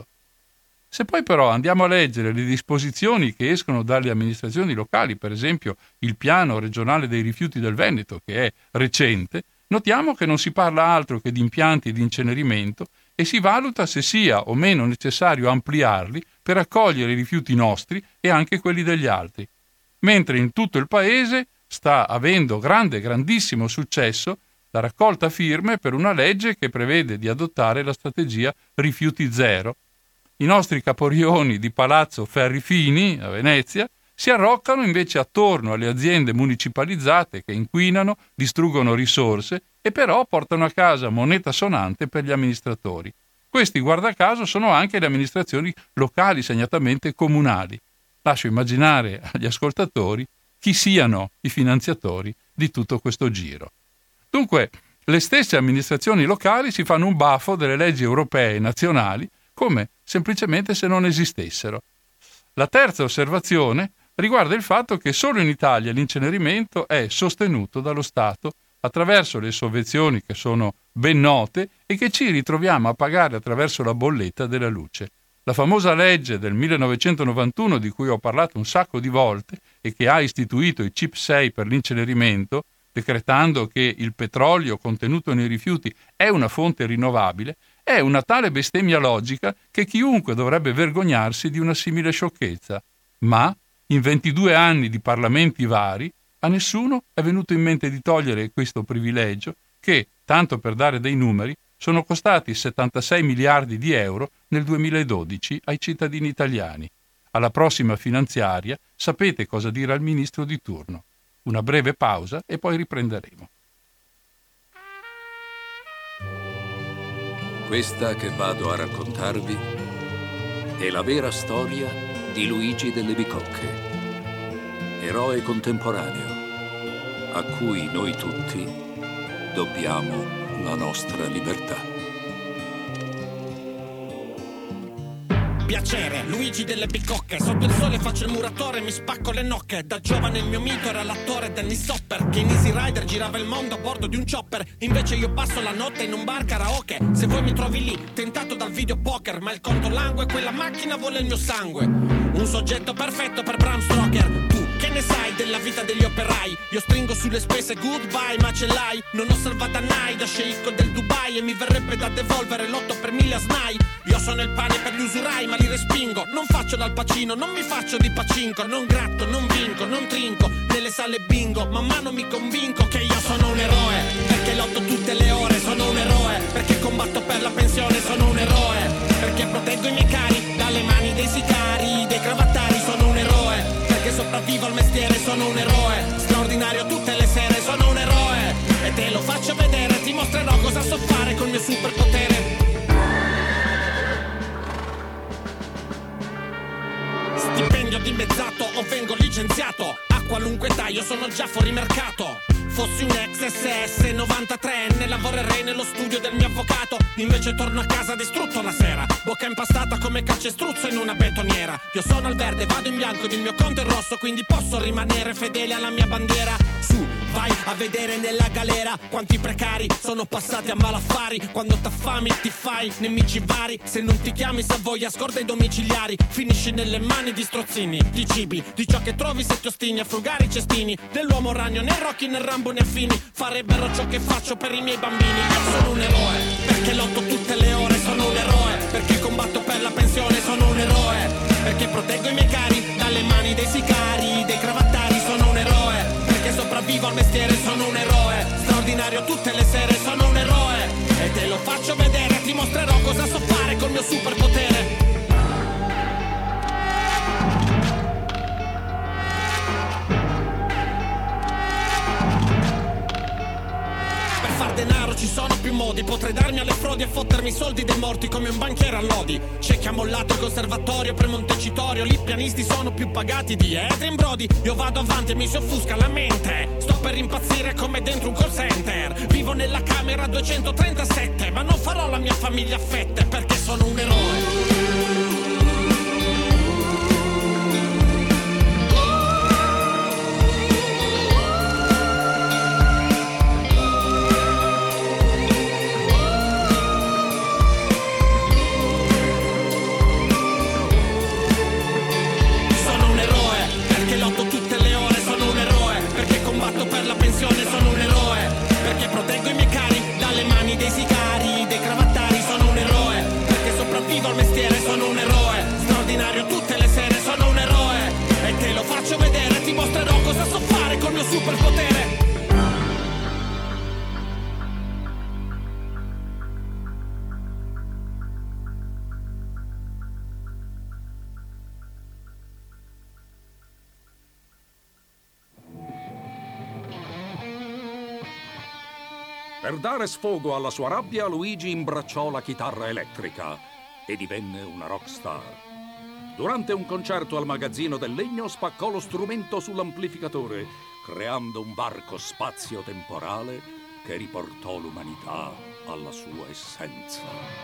Se poi però andiamo a leggere le disposizioni che escono dalle amministrazioni locali, per esempio il piano regionale dei rifiuti del Veneto, che è recente, notiamo che non si parla altro che di impianti di incenerimento e si valuta se sia o meno necessario ampliarli per accogliere i rifiuti nostri e anche quelli degli altri. Mentre in tutto il paese sta avendo grande, grandissimo successo la raccolta firme per una legge che prevede di adottare la strategia rifiuti zero. I nostri caporioni di Palazzo Ferrifini, a Venezia, si arroccano invece attorno alle aziende municipalizzate che inquinano, distruggono risorse e però portano a casa moneta sonante per gli amministratori. Questi, guarda caso, sono anche le amministrazioni locali, segnatamente comunali. Lascio immaginare agli ascoltatori chi siano i finanziatori di tutto questo giro. Dunque, le stesse amministrazioni locali si fanno un baffo delle leggi europee e nazionali come semplicemente se non esistessero. La terza osservazione riguarda il fatto che solo in Italia l'incenerimento è sostenuto dallo Stato attraverso le sovvenzioni che sono ben note e che ci ritroviamo a pagare attraverso la bolletta della luce. La famosa legge del millenovecentonovantuno di cui ho parlato un sacco di volte e che ha istituito i C I P sei per l'incenerimento, decretando che il petrolio contenuto nei rifiuti è una fonte rinnovabile, è una tale bestemmia logica che chiunque dovrebbe vergognarsi di una simile sciocchezza. Ma, in ventidue anni di parlamenti vari, a nessuno è venuto in mente di togliere questo privilegio che, tanto per dare dei numeri, sono costati settantasei miliardi di euro nel duemiladodici ai cittadini italiani. Alla prossima finanziaria sapete cosa dire al ministro di turno. Una breve pausa e poi riprenderemo. Questa che vado a raccontarvi è la vera storia di Luigi delle Bicocche, eroe contemporaneo a cui noi tutti dobbiamo la nostra libertà. piacere, Luigi delle bicocche. Sotto il sole faccio il muratore, mi spacco le nocche. Da giovane il mio mito era l'attore Dennis Hopper, che in Easy Rider girava il mondo a bordo di un chopper. Invece io passo la notte in un bar karaoke. Se vuoi mi trovi lì, tentato dal video poker, ma il conto langue, quella macchina vuole il mio sangue. Un soggetto perfetto per Bram Stoker. Tu che ne sai della vita degli operai? Io stringo sulle spese goodbye, ma ce l'hai. Non ho salvata Nai da sceicco del Dubai, e mi verrebbe da devolvere l'otto per mille a Snai. Io sono il pane per gli usurai, ma li respingo. Non faccio dal Pacino, non mi faccio di pacinco. Non gratto, non vinco, non trinco nelle sale bingo. Man mano mi convinco che io sono un eroe, perché lotto tutte le ore. Sono un eroe, perché combatto per la pensione. Sono un eroe, perché proteggo i miei cari dalle mani dei sicari, dei cravattari. Sono un eroe, perché sopravvivo al mestiere. Sono un eroe, straordinario tutte le sere. Sono un eroe, e te lo faccio vedere. Ti mostrerò cosa so fare col mio superpotere. Stipendio dimezzato o vengo licenziato, a qualunque età io sono già fuori mercato. Fossi un ex S S novantatrenne, lavorerei nello studio del mio avvocato. Invece torno a casa distrutto la sera, bocca impastata come calcestruzzo in una betoniera. Io sono al verde, vado in bianco ed il mio conto è rosso, quindi posso rimanere fedele alla mia bandiera. Su, vai a vedere nella galera quanti precari sono passati a malaffari. Quando t'affami ti fai nemici vari, se non ti chiami Savoia scorda i domiciliari. Finisci nelle mani di strozzini, di cibi, di ciò che trovi se ti ostini a frugare i cestini. Dell'uomo ragno né Rocky né Rambo né affini farebbero ciò che faccio per i miei bambini. Io sono un eroe, perché lotto tutte le ore. Sono un eroe, perché combatto per la pensione. Sono un eroe, perché proteggo i miei cari dalle mani dei sicari, dei cravattari. Sono un eroe, perché sopravvivo al mestiere. Sono un eroe, straordinario tutte le sere. Sono un eroe, e te lo faccio vedere. Ti mostrerò cosa so fare col mio superpotere. Denaro ci sono più modi, potrei darmi alle frodi e fottermi i soldi dei morti come un banchiere a lodi. C'è chi ha mollato il conservatorio per Montecitorio, lì i pianisti sono più pagati di Adrien Brody. Io vado avanti e mi si offusca la mente, sto per impazzire come dentro un call center. Vivo nella camera duecentotrentasette, ma non farò la mia famiglia a fette, perché sono un eroe. Sono un eroe, perché proteggo i miei cari dalle mani dei sicari, dei cravattari. Sono un eroe, perché sopravvivo al mestiere. Sono un eroe, straordinario tutte le sere. Sono un eroe, e te lo faccio vedere. Ti mostrerò cosa so fare col mio superpotere. Per dare sfogo alla sua rabbia, Luigi imbracciò la chitarra elettrica e divenne una rockstar. Durante un concerto al magazzino del legno spaccò lo strumento sull'amplificatore, creando un varco spazio-temporale che riportò l'umanità alla sua essenza.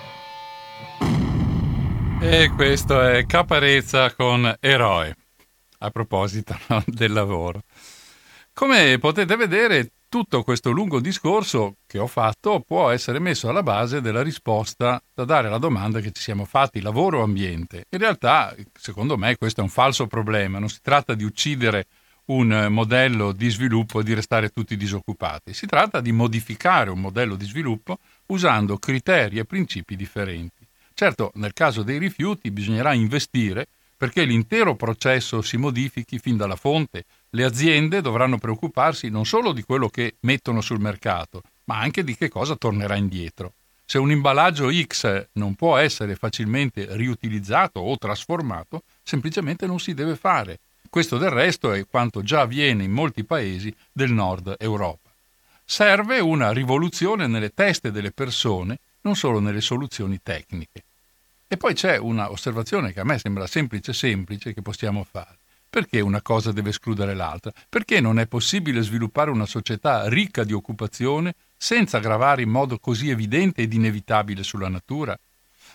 E questo è Caparezza con Eroe, a proposito, no, del lavoro. Come potete vedere, tutto questo lungo discorso che ho fatto può essere messo alla base della risposta da dare alla domanda che ci siamo fatti: lavoro o ambiente? In realtà, secondo me, questo è un falso problema. Non si tratta di uccidere un modello di sviluppo e di restare tutti disoccupati. Si tratta di modificare un modello di sviluppo usando criteri e principi differenti. Certo, nel caso dei rifiuti bisognerà investire perché l'intero processo si modifichi fin dalla fonte. Le aziende dovranno preoccuparsi non solo di quello che mettono sul mercato, ma anche di che cosa tornerà indietro. Se un imballaggio X non può essere facilmente riutilizzato o trasformato, semplicemente non si deve fare. Questo del resto è quanto già avviene in molti paesi del nord Europa. Serve una rivoluzione nelle teste delle persone, non solo nelle soluzioni tecniche. E poi c'è una osservazione che a me sembra semplice semplice che possiamo fare. Perché una cosa deve escludere l'altra? Perché non è possibile sviluppare una società ricca di occupazione senza gravare in modo così evidente ed inevitabile sulla natura?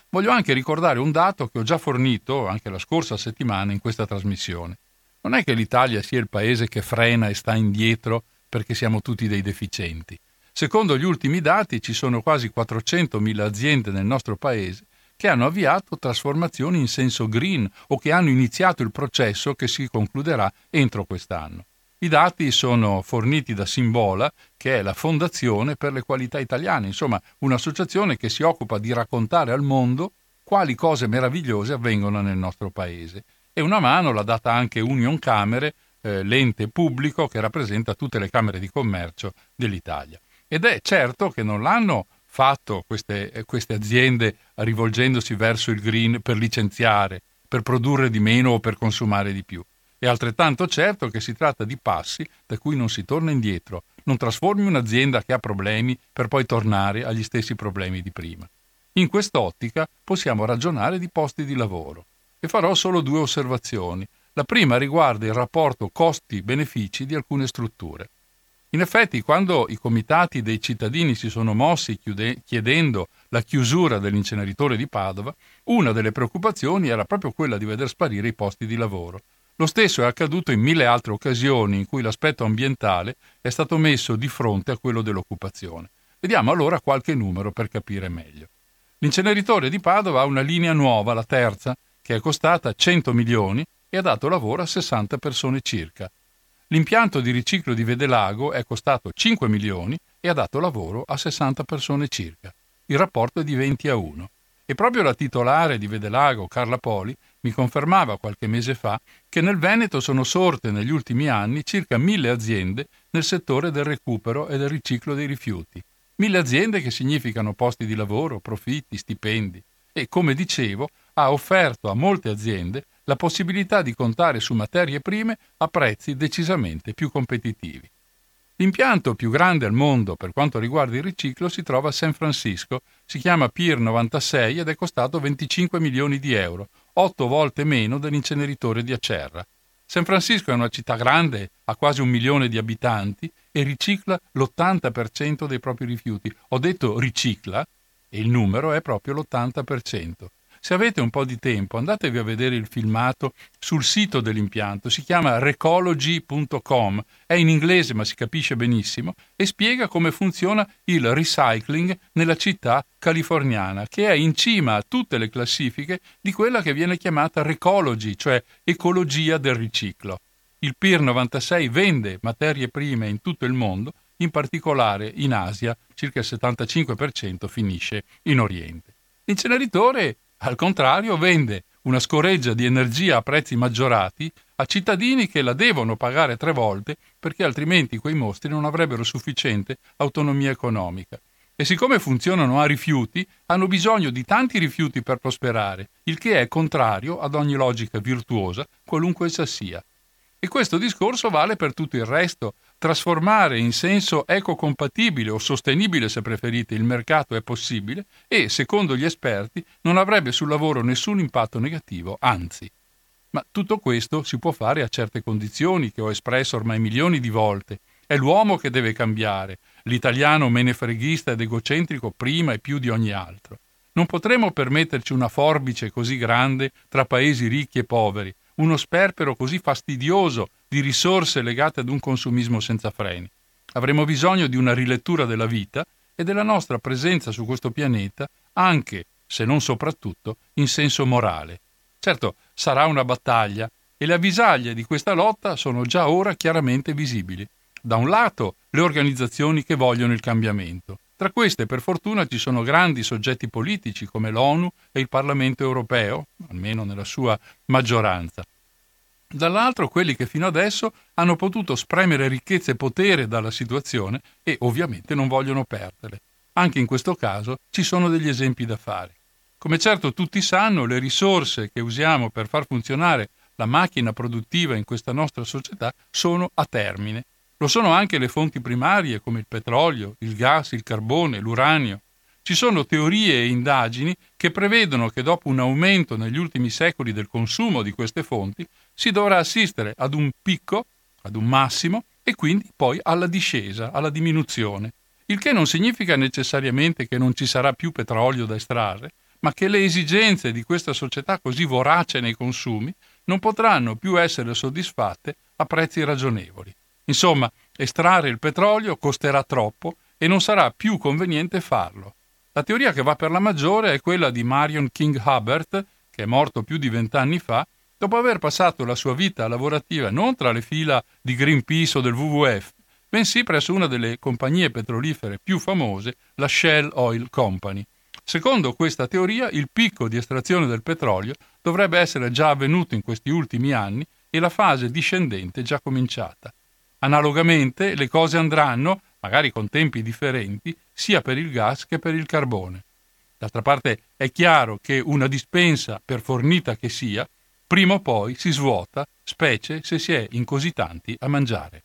voglio anche ricordare un dato che ho già fornito anche la scorsa settimana in questa trasmissione. Non è che l'Italia sia il paese che frena e sta indietro perché siamo tutti dei deficienti. Secondo gli ultimi dati ci sono quasi quattrocentomila aziende nel nostro paese che hanno avviato trasformazioni in senso green o che hanno iniziato il processo che si concluderà entro quest'anno. I dati sono forniti da Simbola, che è la Fondazione per le Qualità Italiane, insomma un'associazione che si occupa di raccontare al mondo quali cose meravigliose avvengono nel nostro paese. E una mano l'ha data anche Union Camere, eh, l'ente pubblico che rappresenta tutte le camere di commercio dell'Italia. Ed è certo che non l'hanno fatto queste, queste aziende rivolgendosi verso il green per licenziare, per produrre di meno o per consumare di più. È altrettanto certo che si tratta di passi da cui non si torna indietro. Non trasformi un'azienda che ha problemi per poi tornare agli stessi problemi di prima. In quest'ottica possiamo ragionare di posti di lavoro e farò solo due osservazioni. La prima riguarda il rapporto costi-benefici di alcune strutture. In effetti, quando i comitati dei cittadini si sono mossi chiude- chiedendo la chiusura dell'inceneritore di Padova, una delle preoccupazioni era proprio quella di veder sparire i posti di lavoro. Lo stesso è accaduto in mille altre occasioni in cui l'aspetto ambientale è stato messo di fronte a quello dell'occupazione. Vediamo allora qualche numero per capire meglio. L'inceneritore di Padova ha una linea nuova, la terza, che è costata cento milioni e ha dato lavoro a sessanta persone circa. L'impianto di riciclo di Vedelago è costato cinque milioni e ha dato lavoro a sessanta persone circa. Il rapporto è di venti a uno. E proprio la titolare di Vedelago, Carla Poli, mi confermava qualche mese fa che nel Veneto sono sorte negli ultimi anni circa mille aziende nel settore del recupero e del riciclo dei rifiuti. Mille aziende che significano posti di lavoro, profitti, stipendi. E, come dicevo, ha offerto a molte aziende la possibilità di contare su materie prime a prezzi decisamente più competitivi. L'impianto più grande al mondo per quanto riguarda il riciclo si trova a San Francisco, si chiama Pier novantasei ed è costato venticinque milioni di euro, otto volte meno dell'inceneritore di Acerra. San Francisco è una città grande, ha quasi un milione di abitanti e ricicla l'ottanta per cento dei propri rifiuti. Ho detto ricicla e il numero è proprio l'ottanta per cento. Se avete un po' di tempo, andatevi a vedere il filmato sul sito dell'impianto, si chiama recology punto com, è in inglese ma si capisce benissimo e spiega come funziona il recycling nella città californiana, che è in cima a tutte le classifiche di quella che viene chiamata recology, cioè ecologia del riciclo. Il Pier novantasei vende materie prime in tutto il mondo, in particolare in Asia, circa il settantacinque per cento finisce in Oriente. L'inceneritore al contrario, vende una scoreggia di energia a prezzi maggiorati a cittadini che la devono pagare tre volte perché altrimenti quei mostri non avrebbero sufficiente autonomia economica. E siccome funzionano a rifiuti, hanno bisogno di tanti rifiuti per prosperare, il che è contrario ad ogni logica virtuosa, qualunque essa sia. E questo discorso vale per tutto il resto. Trasformare in senso ecocompatibile o sostenibile, se preferite, il mercato è possibile e, secondo gli esperti, non avrebbe sul lavoro nessun impatto negativo, anzi. Ma tutto questo si può fare a certe condizioni che ho espresso ormai milioni di volte. È l'uomo che deve cambiare, l'italiano menefreghista ed egocentrico prima e più di ogni altro. Non potremo permetterci una forbice così grande tra paesi ricchi e poveri, uno sperpero così fastidioso di risorse legate ad un consumismo senza freni. Avremo bisogno di una rilettura della vita e della nostra presenza su questo pianeta, anche, se non soprattutto, in senso morale. Certo, sarà una battaglia e le avvisaglie di questa lotta sono già ora chiaramente visibili. Da un lato, le organizzazioni che vogliono il cambiamento. Tra queste, per fortuna, ci sono grandi soggetti politici come l'ONU e il Parlamento europeo, almeno nella sua maggioranza. Dall'altro, quelli che fino adesso hanno potuto spremere ricchezza e potere dalla situazione e ovviamente non vogliono perderle. Anche in questo caso ci sono degli esempi da fare. Come certo tutti sanno, le risorse che usiamo per far funzionare la macchina produttiva in questa nostra società sono a termine. Lo sono anche le fonti primarie come il petrolio, il gas, il carbone, l'uranio. Ci sono teorie e indagini che prevedono che dopo un aumento negli ultimi secoli del consumo di queste fonti si dovrà assistere ad un picco, ad un massimo e quindi poi alla discesa, alla diminuzione. Il che non significa necessariamente che non ci sarà più petrolio da estrarre, ma che le esigenze di questa società così vorace nei consumi non potranno più essere soddisfatte a prezzi ragionevoli. Insomma, estrarre il petrolio costerà troppo e non sarà più conveniente farlo. La teoria che va per la maggiore è quella di Marion King Hubbert, che è morto più di vent'anni fa, dopo aver passato la sua vita lavorativa non tra le fila di Greenpeace o del W W F, bensì presso una delle compagnie petrolifere più famose, la Shell Oil Company. Secondo questa teoria, il picco di estrazione del petrolio dovrebbe essere già avvenuto in questi ultimi anni e la fase discendente già cominciata. Analogamente, le cose andranno, magari con tempi differenti, sia per il gas che per il carbone. D'altra parte è chiaro che una dispensa, per fornita che sia, prima o poi si svuota, specie se si è in così tanti a mangiare.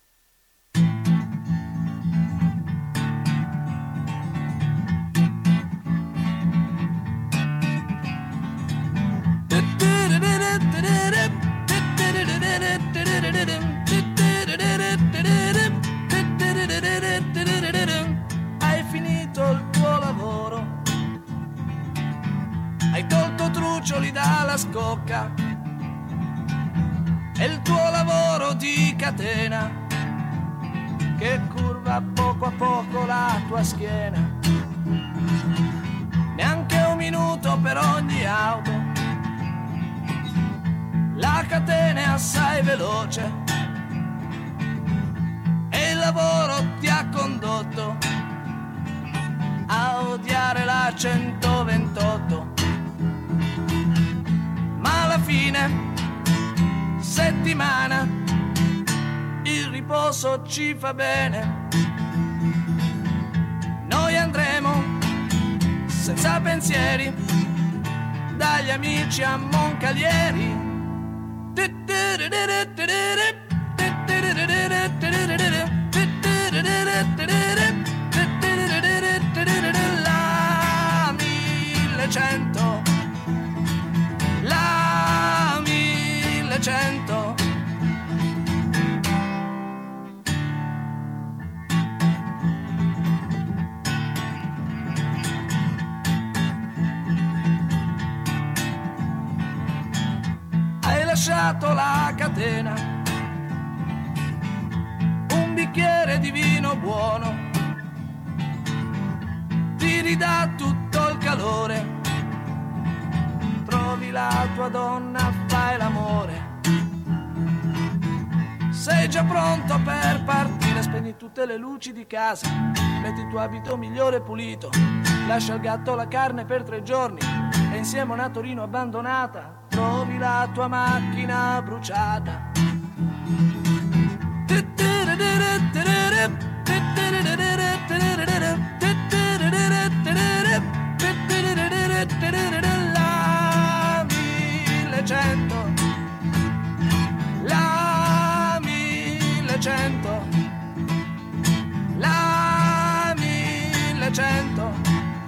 Hai finito il tuo lavoro, hai tolto truccioli dalla scocca, è il tuo lavoro di catena che curva poco a poco la tua schiena. Neanche un minuto per ogni auto, la catena è assai veloce e il lavoro ti ha condotto a odiare la centoventotto. Ma alla fine settimana il riposo ci fa bene. Noi andremo senza pensieri dagli amici a Moncalieri. La millecento, la millecento. Hai lasciato la catena, un bicchiere di vino buono ti ridà tutto il calore. Trovi la tua donna, fai l'amore. Sei già pronto per partire, spegni tutte le luci di casa, metti il tuo abito migliore e pulito, lascia al gatto la carne per tre giorni e insieme a una Torino abbandonata trovi la tua macchina bruciata. La millecento, la millecento, la millecento.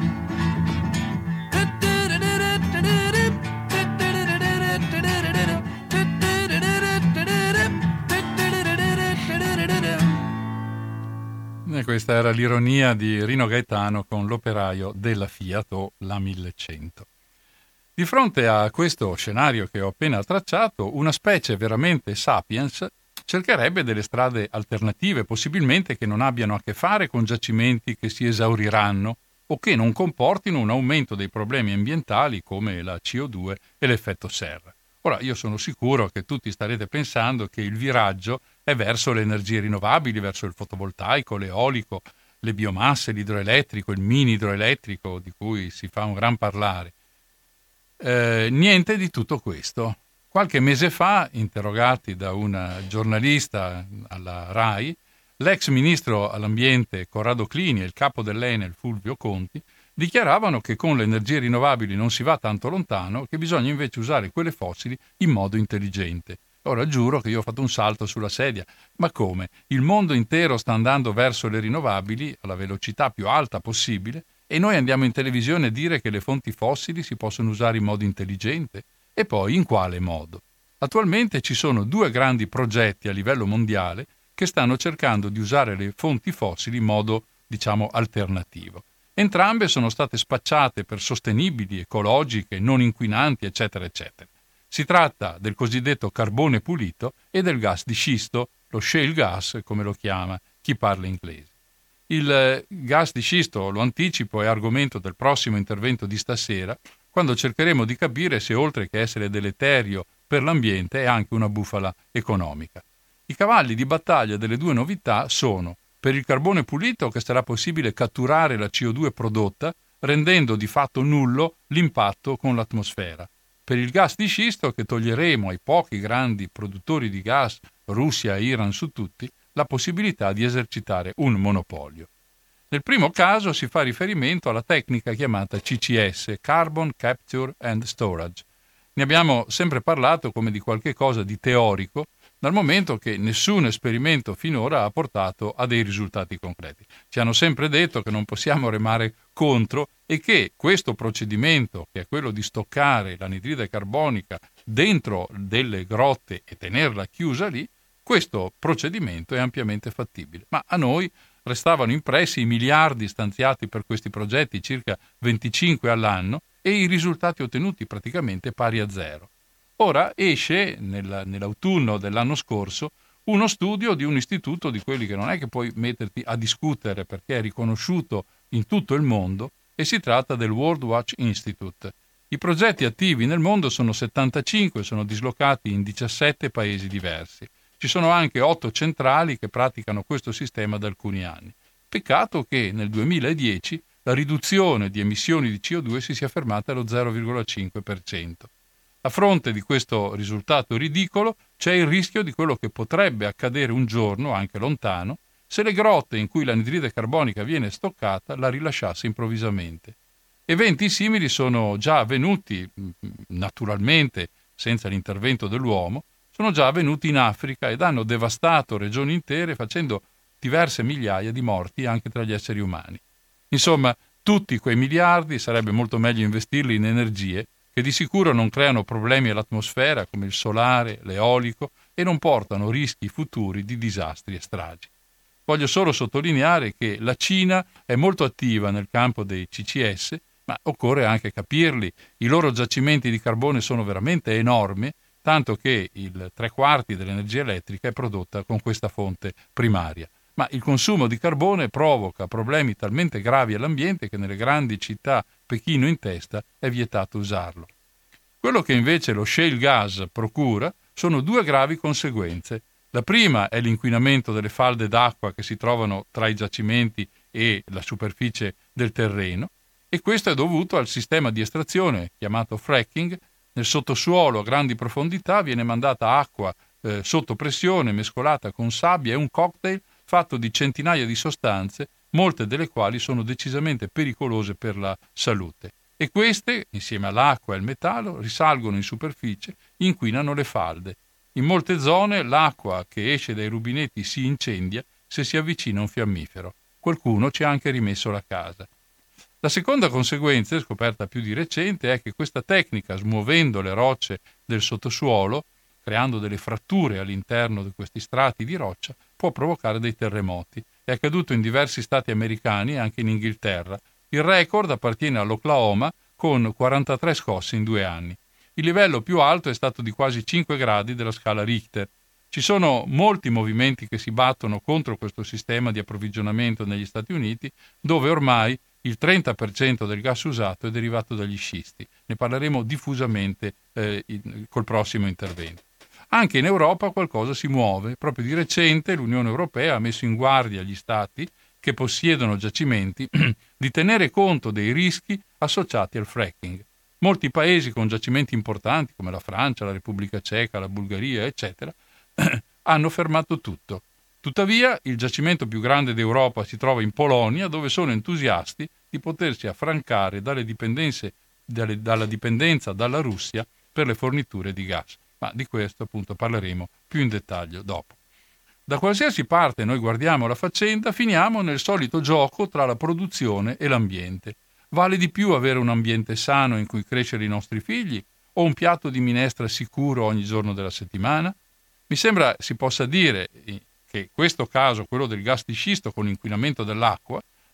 E questa era l'ironia di Rino Gaetano con l'operaio della Fiat o la millecento. Di fronte a questo scenario che ho appena tracciato, una specie veramente sapiens cercherebbe delle strade alternative, possibilmente che non abbiano a che fare con giacimenti che si esauriranno o che non comportino un aumento dei problemi ambientali come la C O due e l'effetto serra. Ora, io sono sicuro che tutti starete pensando che il viraggio è verso le energie rinnovabili, verso il fotovoltaico, l'eolico, le biomasse, l'idroelettrico, il mini idroelettrico di cui si fa un gran parlare. Eh, niente di tutto questo. Qualche mese fa, interrogati da una giornalista alla RAI, l'ex ministro all'ambiente Corrado Clini e il capo dell'Enel Fulvio Conti dichiaravano che con le energie rinnovabili non si va tanto lontano, che bisogna invece usare quelle fossili in modo intelligente. Ora giuro che io ho fatto un salto sulla sedia. Ma come? Il mondo intero sta andando verso le rinnovabili alla velocità più alta possibile e noi andiamo in televisione a dire che le fonti fossili si possono usare in modo intelligente? E poi in quale modo? Attualmente ci sono due grandi progetti a livello mondiale che stanno cercando di usare le fonti fossili in modo, diciamo, alternativo. Entrambe sono state spacciate per sostenibili, ecologiche, non inquinanti, eccetera, eccetera. Si tratta del cosiddetto carbone pulito e del gas di scisto, lo shale gas, come lo chiama chi parla inglese. Il gas di scisto, lo anticipo, è argomento del prossimo intervento di stasera, quando cercheremo di capire se oltre che essere deleterio per l'ambiente è anche una bufala economica. I cavalli di battaglia delle due novità sono: per il carbone pulito, che sarà possibile catturare la C O due prodotta, rendendo di fatto nullo l'impatto con l'atmosfera; per il gas di scisto, che toglieremo ai pochi grandi produttori di gas, Russia e Iran su tutti, la possibilità di esercitare un monopolio. Nel primo caso si fa riferimento alla tecnica chiamata C C S, Carbon Capture and Storage. Ne abbiamo sempre parlato come di qualche cosa di teorico, dal momento che nessun esperimento finora ha portato a dei risultati concreti. Ci hanno sempre detto che non possiamo remare contro e che questo procedimento, che è quello di stoccare l'anidride carbonica dentro delle grotte e tenerla chiusa lì, questo procedimento è ampiamente fattibile. Ma a noi restavano impressi i miliardi stanziati per questi progetti, circa venticinque all'anno, e i risultati ottenuti praticamente pari a zero. Ora esce, nel, nell'autunno dell'anno scorso, uno studio di un istituto di quelli che non è che puoi metterti a discutere perché è riconosciuto in tutto il mondo, e si tratta del World Watch Institute. I progetti attivi nel mondo sono settantacinque, sono dislocati in diciassette paesi diversi. Ci sono anche otto centrali che praticano questo sistema da alcuni anni. Peccato che nel duemiladieci la riduzione di emissioni di C O due si sia fermata allo zero virgola cinque per cento. A fronte di questo risultato ridicolo c'è il rischio di quello che potrebbe accadere un giorno, anche lontano, se le grotte in cui l'anidride carbonica viene stoccata la rilasciasse improvvisamente. Eventi simili sono già avvenuti, naturalmente senza l'intervento dell'uomo, sono già avvenuti in Africa ed hanno devastato regioni intere, facendo diverse migliaia di morti anche tra gli esseri umani. Insomma, tutti quei miliardi sarebbe molto meglio investirli in energie che di sicuro non creano problemi all'atmosfera come il solare, l'eolico, e non portano rischi futuri di disastri e stragi. Voglio solo sottolineare che la Cina è molto attiva nel campo dei C C S, ma occorre anche capirli. I loro giacimenti di carbone sono veramente enormi, tanto che il tre quarti dell'energia elettrica è prodotta con questa fonte primaria. Ma il consumo di carbone provoca problemi talmente gravi all'ambiente che nelle grandi città, Pechino in testa, è vietato usarlo. Quello che invece lo shale gas procura sono due gravi conseguenze. La prima è l'inquinamento delle falde d'acqua che si trovano tra i giacimenti e la superficie del terreno, e questo è dovuto al sistema di estrazione chiamato fracking. Nel sottosuolo a grandi profondità viene mandata acqua eh, sotto pressione mescolata con sabbia e un cocktail fatto di centinaia di sostanze, molte delle quali sono decisamente pericolose per la salute. E queste, insieme all'acqua e al metallo, risalgono in superficie, inquinano le falde. In molte zone l'acqua che esce dai rubinetti si incendia se si avvicina un fiammifero. Qualcuno ci ha anche rimesso la casa. La seconda conseguenza, scoperta più di recente, è che questa tecnica, smuovendo le rocce del sottosuolo, creando delle fratture all'interno di questi strati di roccia, può provocare dei terremoti. È accaduto in diversi stati americani e anche in Inghilterra. Il record appartiene all'Oklahoma con quarantatré scosse in due anni. Il livello più alto è stato di quasi cinque gradi della scala Richter. Ci sono molti movimenti che si battono contro questo sistema di approvvigionamento negli Stati Uniti, dove ormai il trenta per cento del gas usato è derivato dagli scisti. Ne parleremo diffusamente eh, col prossimo intervento. Anche in Europa qualcosa si muove. Proprio di recente l'Unione Europea ha messo in guardia gli Stati che possiedono giacimenti di tenere conto dei rischi associati al fracking. Molti paesi con giacimenti importanti, come la Francia, la Repubblica Ceca, la Bulgaria, eccetera, hanno fermato tutto. Tuttavia, il giacimento più grande d'Europa si trova in Polonia, dove sono entusiasti di potersi affrancare dalle dipendenze, dalle, dalla dipendenza dalla Russia per le forniture di gas. Ma di questo appunto parleremo più in dettaglio dopo. Da qualsiasi parte noi guardiamo la faccenda, finiamo nel solito gioco tra la produzione e l'ambiente. Vale di più avere un ambiente sano in cui crescere i nostri figli o un piatto di minestra sicuro ogni giorno della settimana? Mi sembra si possa dire che questo caso, quello del gas di scisto con l'inquinamento dell'acqua,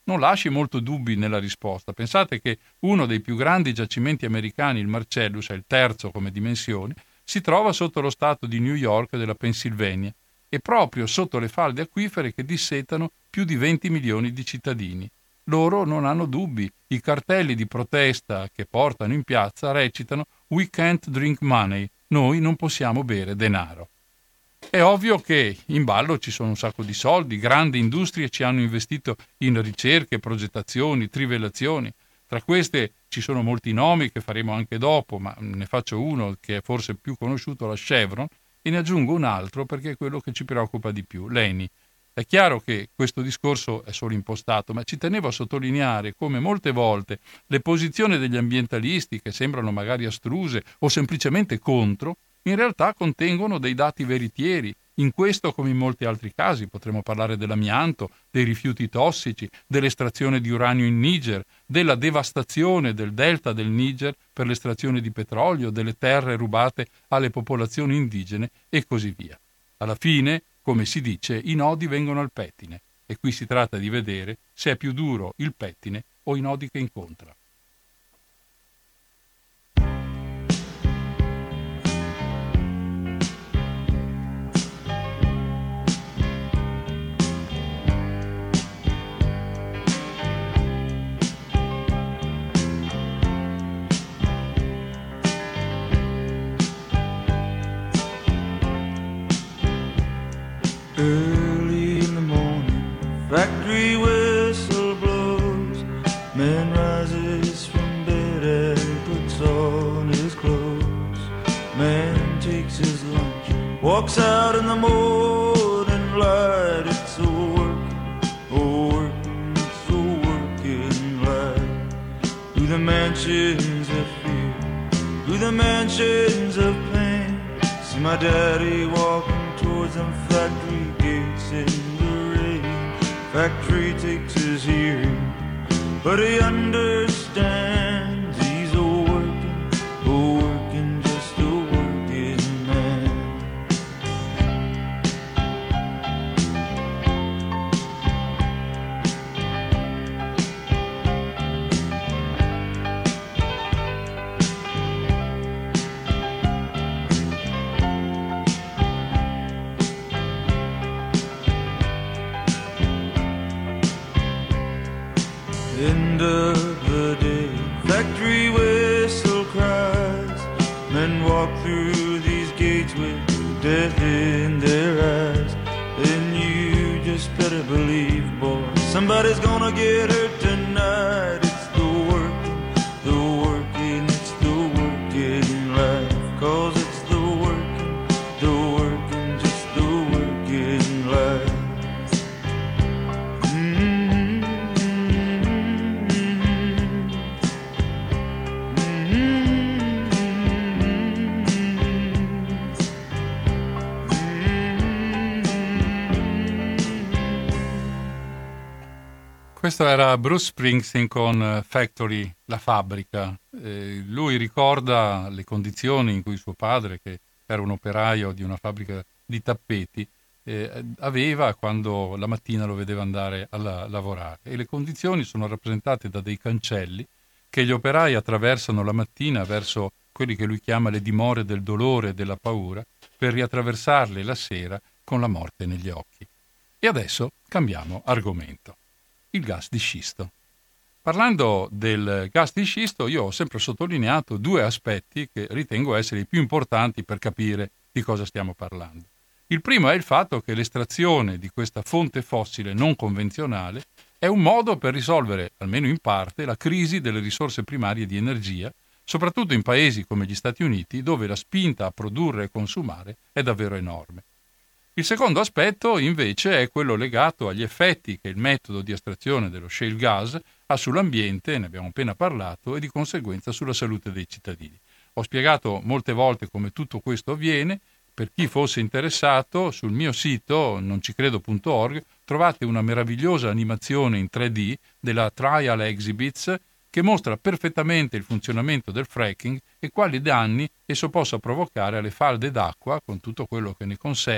non lasci molto dubbi nella risposta. Pensate che uno dei più grandi giacimenti americani, il Marcellus, è il terzo come dimensioni, si trova sotto lo stato di New York e della Pennsylvania e proprio sotto le falde acquifere che dissetano più di venti milioni di cittadini. Loro non hanno dubbi. I cartelli di protesta che portano in piazza recitano "We can't drink money", noi non possiamo bere denaro. È ovvio che in ballo ci sono un sacco di soldi, grandi industrie ci hanno investito in ricerche, progettazioni, trivellazioni. Tra queste ci sono molti nomi che faremo anche dopo, ma ne faccio uno che è forse più conosciuto, la Chevron, e ne aggiungo un altro perché è quello che ci preoccupa di più, l'Eni. È chiaro che questo discorso è solo impostato, ma ci tenevo a sottolineare come molte volte le posizioni degli ambientalisti, che sembrano magari astruse o semplicemente contro, in realtà contengono dei dati veritieri. In questo, come in molti altri casi, potremmo parlare dell'amianto, dei rifiuti tossici, dell'estrazione di uranio in Niger, della devastazione del delta del Niger per l'estrazione di petrolio, delle terre rubate alle popolazioni indigene e così via. Alla fine, come si dice, i nodi vengono al pettine e qui si tratta di vedere se è più duro il pettine o i nodi che incontra. Early in the morning, factory whistle blows. Man rises from bed and puts on his clothes. Man takes his lunch, walks out in the morning light. It's a working, a working, it's a working light. Through the mansions of fear, through the mansions of pain. See my daddy walking towards them factory gates in the rain. Factory takes his hearing, but he understands he's a working, a working, just a working man. End of the day, factory whistle cries. Men walk through these gates with death in their eyes. And you just better believe, boy, somebody's gonna get hurt tonight. It's the working, the working, it's the working life. Cause it's the working, the working, just the working life. Questo era Bruce Springsteen con Factory, la fabbrica. Eh, lui ricorda le condizioni in cui suo padre, che era un operaio di una fabbrica di tappeti, eh, aveva quando la mattina lo vedeva andare a lavorare. E le condizioni sono rappresentate da dei cancelli che gli operai attraversano la mattina verso quelli che lui chiama le dimore del dolore e della paura, per riattraversarle la sera con la morte negli occhi. E adesso cambiamo argomento. Il gas di scisto. Parlando del gas di scisto, io ho sempre sottolineato due aspetti che ritengo essere i più importanti per capire di cosa stiamo parlando. Il primo è il fatto che l'estrazione di questa fonte fossile non convenzionale è un modo per risolvere, almeno in parte, la crisi delle risorse primarie di energia, soprattutto in paesi come gli Stati Uniti, dove la spinta a produrre e consumare è davvero enorme. Il secondo aspetto, invece, è quello legato agli effetti che il metodo di estrazione dello shale gas ha sull'ambiente, ne abbiamo appena parlato, e di conseguenza sulla salute dei cittadini. Ho spiegato molte volte come tutto questo avviene. Per chi fosse interessato, sul mio sito non ci credo punto org trovate una meravigliosa animazione in tre D della Trial Exhibits che mostra perfettamente il funzionamento del fracking e quali danni esso possa provocare alle falde d'acqua, con tutto quello che ne consegue,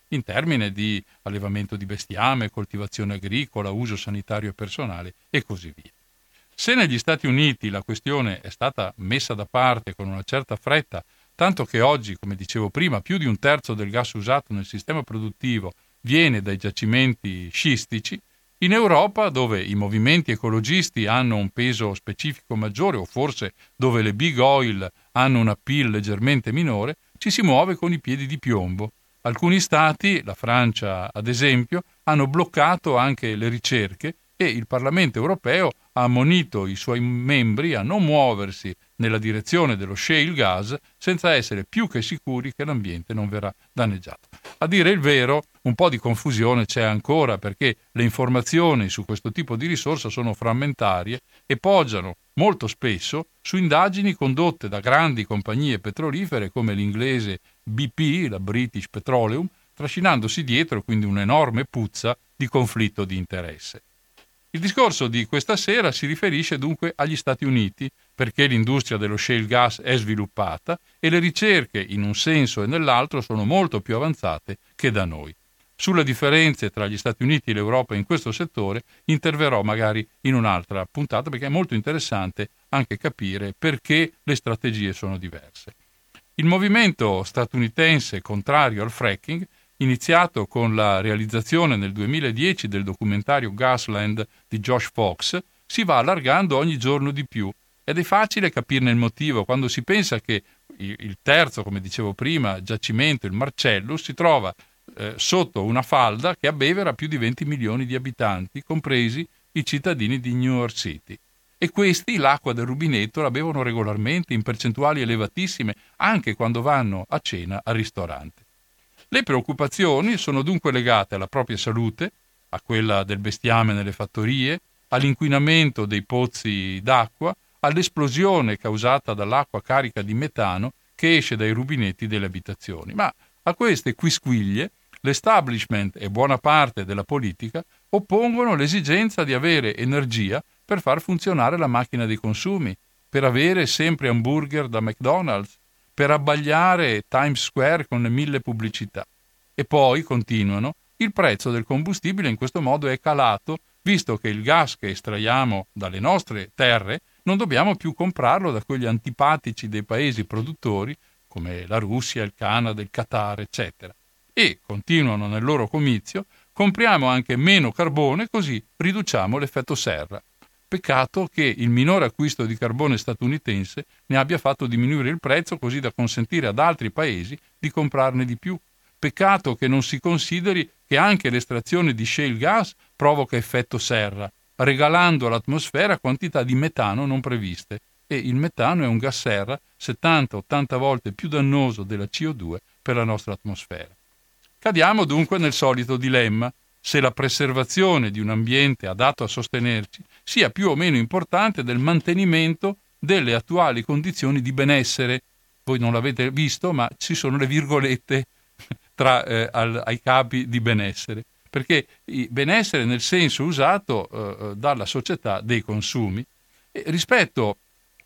in termini di allevamento di bestiame, coltivazione agricola, uso sanitario e personale e così via. Se negli Stati Uniti la questione è stata messa da parte con una certa fretta, tanto che oggi, come dicevo prima, più di un terzo del gas usato nel sistema produttivo viene dai giacimenti scistici, in Europa, dove i movimenti ecologisti hanno un peso specifico maggiore, o forse dove le big oil hanno un appeal leggermente minore, ci si muove con i piedi di piombo. Alcuni stati, la Francia ad esempio, hanno bloccato anche le ricerche e il Parlamento europeo ha ammonito i suoi membri a non muoversi nella direzione dello shale gas senza essere più che sicuri che l'ambiente non verrà danneggiato. A dire il vero, un po' di confusione c'è ancora perché le informazioni su questo tipo di risorsa sono frammentarie e poggiano molto spesso su indagini condotte da grandi compagnie petrolifere come l'inglese B P, la British Petroleum, trascinandosi dietro quindi un'enorme puzza di conflitto di interesse. Il discorso di questa sera si riferisce dunque agli Stati Uniti, perché l'industria dello shale gas è sviluppata e le ricerche in un senso e nell'altro sono molto più avanzate che da noi. Sulle differenze tra gli Stati Uniti e l'Europa in questo settore interverrò magari in un'altra puntata, perché è molto interessante anche capire perché le strategie sono diverse. Il movimento statunitense contrario al fracking, iniziato con la realizzazione nel duemiladieci del documentario Gasland di Josh Fox, si va allargando ogni giorno di più ed è facile capirne il motivo quando si pensa che il terzo, come dicevo prima, giacimento, il Marcellus, si trova eh, sotto una falda che abbevera più di venti milioni di abitanti, compresi i cittadini di New York City. E questi l'acqua del rubinetto la bevono regolarmente in percentuali elevatissime anche quando vanno a cena al ristorante. Le preoccupazioni sono dunque legate alla propria salute, a quella del bestiame nelle fattorie, all'inquinamento dei pozzi d'acqua, all'esplosione causata dall'acqua carica di metano che esce dai rubinetti delle abitazioni. Ma a queste quisquiglie l'establishment e buona parte della politica oppongono l'esigenza di avere energia per far funzionare la macchina dei consumi, per avere sempre hamburger da McDonald's, per abbagliare Times Square con le mille pubblicità. E poi, continuano, il prezzo del combustibile in questo modo è calato, visto che il gas che estraiamo dalle nostre terre non dobbiamo più comprarlo da quegli antipatici dei paesi produttori, come la Russia, il Canada, il Qatar, eccetera. E, continuano nel loro comizio, compriamo anche meno carbone, così riduciamo l'effetto serra. Peccato che il minore acquisto di carbone statunitense ne abbia fatto diminuire il prezzo così da consentire ad altri paesi di comprarne di più. Peccato che non si consideri che anche l'estrazione di shale gas provoca effetto serra, regalando all'atmosfera quantità di metano non previste. E il metano è un gas serra settanta ottanta volte più dannoso della C O due per la nostra atmosfera. Cadiamo dunque nel solito dilemma: se la preservazione di un ambiente adatto a sostenerci sia più o meno importante del mantenimento delle attuali condizioni di benessere. Voi non l'avete visto, ma ci sono le virgolette tra eh, al, ai capi di benessere, perché il benessere nel senso usato eh, dalla società dei consumi. E rispetto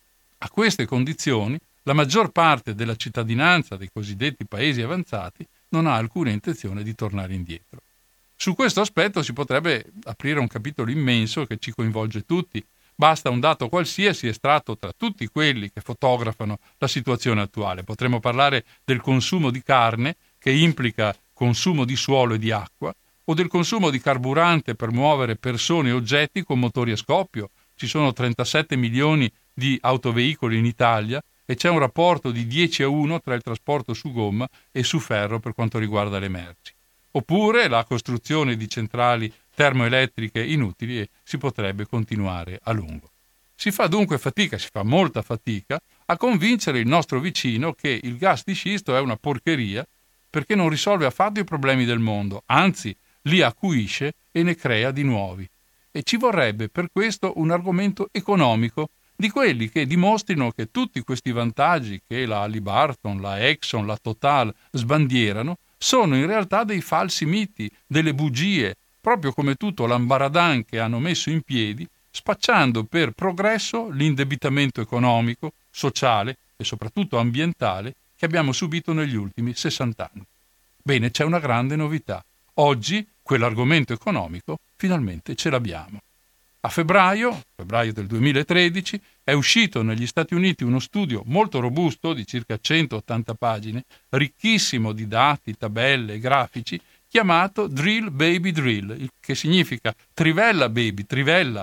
a queste condizioni, la maggior parte della cittadinanza dei cosiddetti paesi avanzati non ha alcuna intenzione di tornare indietro. Su questo aspetto si potrebbe aprire un capitolo immenso che ci coinvolge tutti. Basta un dato qualsiasi estratto tra tutti quelli che fotografano la situazione attuale. Potremmo parlare del consumo di carne, che implica consumo di suolo e di acqua, o del consumo di carburante per muovere persone e oggetti con motori a scoppio. Ci sono trentasette milioni di autoveicoli in Italia e c'è un rapporto di dieci a uno tra il trasporto su gomma e su ferro per quanto riguarda le merci. Oppure la costruzione di centrali termoelettriche inutili, e si potrebbe continuare a lungo. Si fa dunque fatica, si fa molta fatica, a convincere il nostro vicino che il gas di scisto è una porcheria perché non risolve affatto i problemi del mondo, anzi li acuisce e ne crea di nuovi. E ci vorrebbe per questo un argomento economico, di quelli che dimostrino che tutti questi vantaggi che la Halliburton, la Exxon, la Total sbandierano sono in realtà dei falsi miti, delle bugie, proprio come tutto l'ambaradan che hanno messo in piedi, spacciando per progresso l'indebitamento economico, sociale e soprattutto ambientale che abbiamo subito negli ultimi sessanta anni. Bene, c'è una grande novità. Oggi quell'argomento economico finalmente ce l'abbiamo. A febbraio, febbraio del duemilatredici, è uscito negli Stati Uniti uno studio molto robusto di circa centottanta pagine, ricchissimo di dati, tabelle e grafici, chiamato Drill Baby Drill, che significa trivella baby, trivella,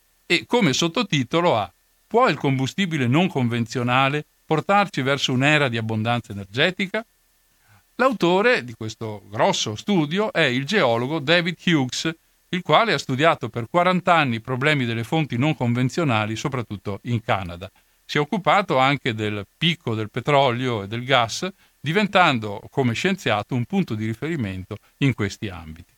e come sottotitolo ha: può il combustibile non convenzionale portarci verso un'era di abbondanza energetica? L'autore di questo grosso studio è il geologo David Hughes, il quale ha studiato per quaranta anni i problemi delle fonti non convenzionali, soprattutto in Canada. Si è occupato anche del picco del petrolio e del gas, diventando come scienziato un punto di riferimento in questi ambiti.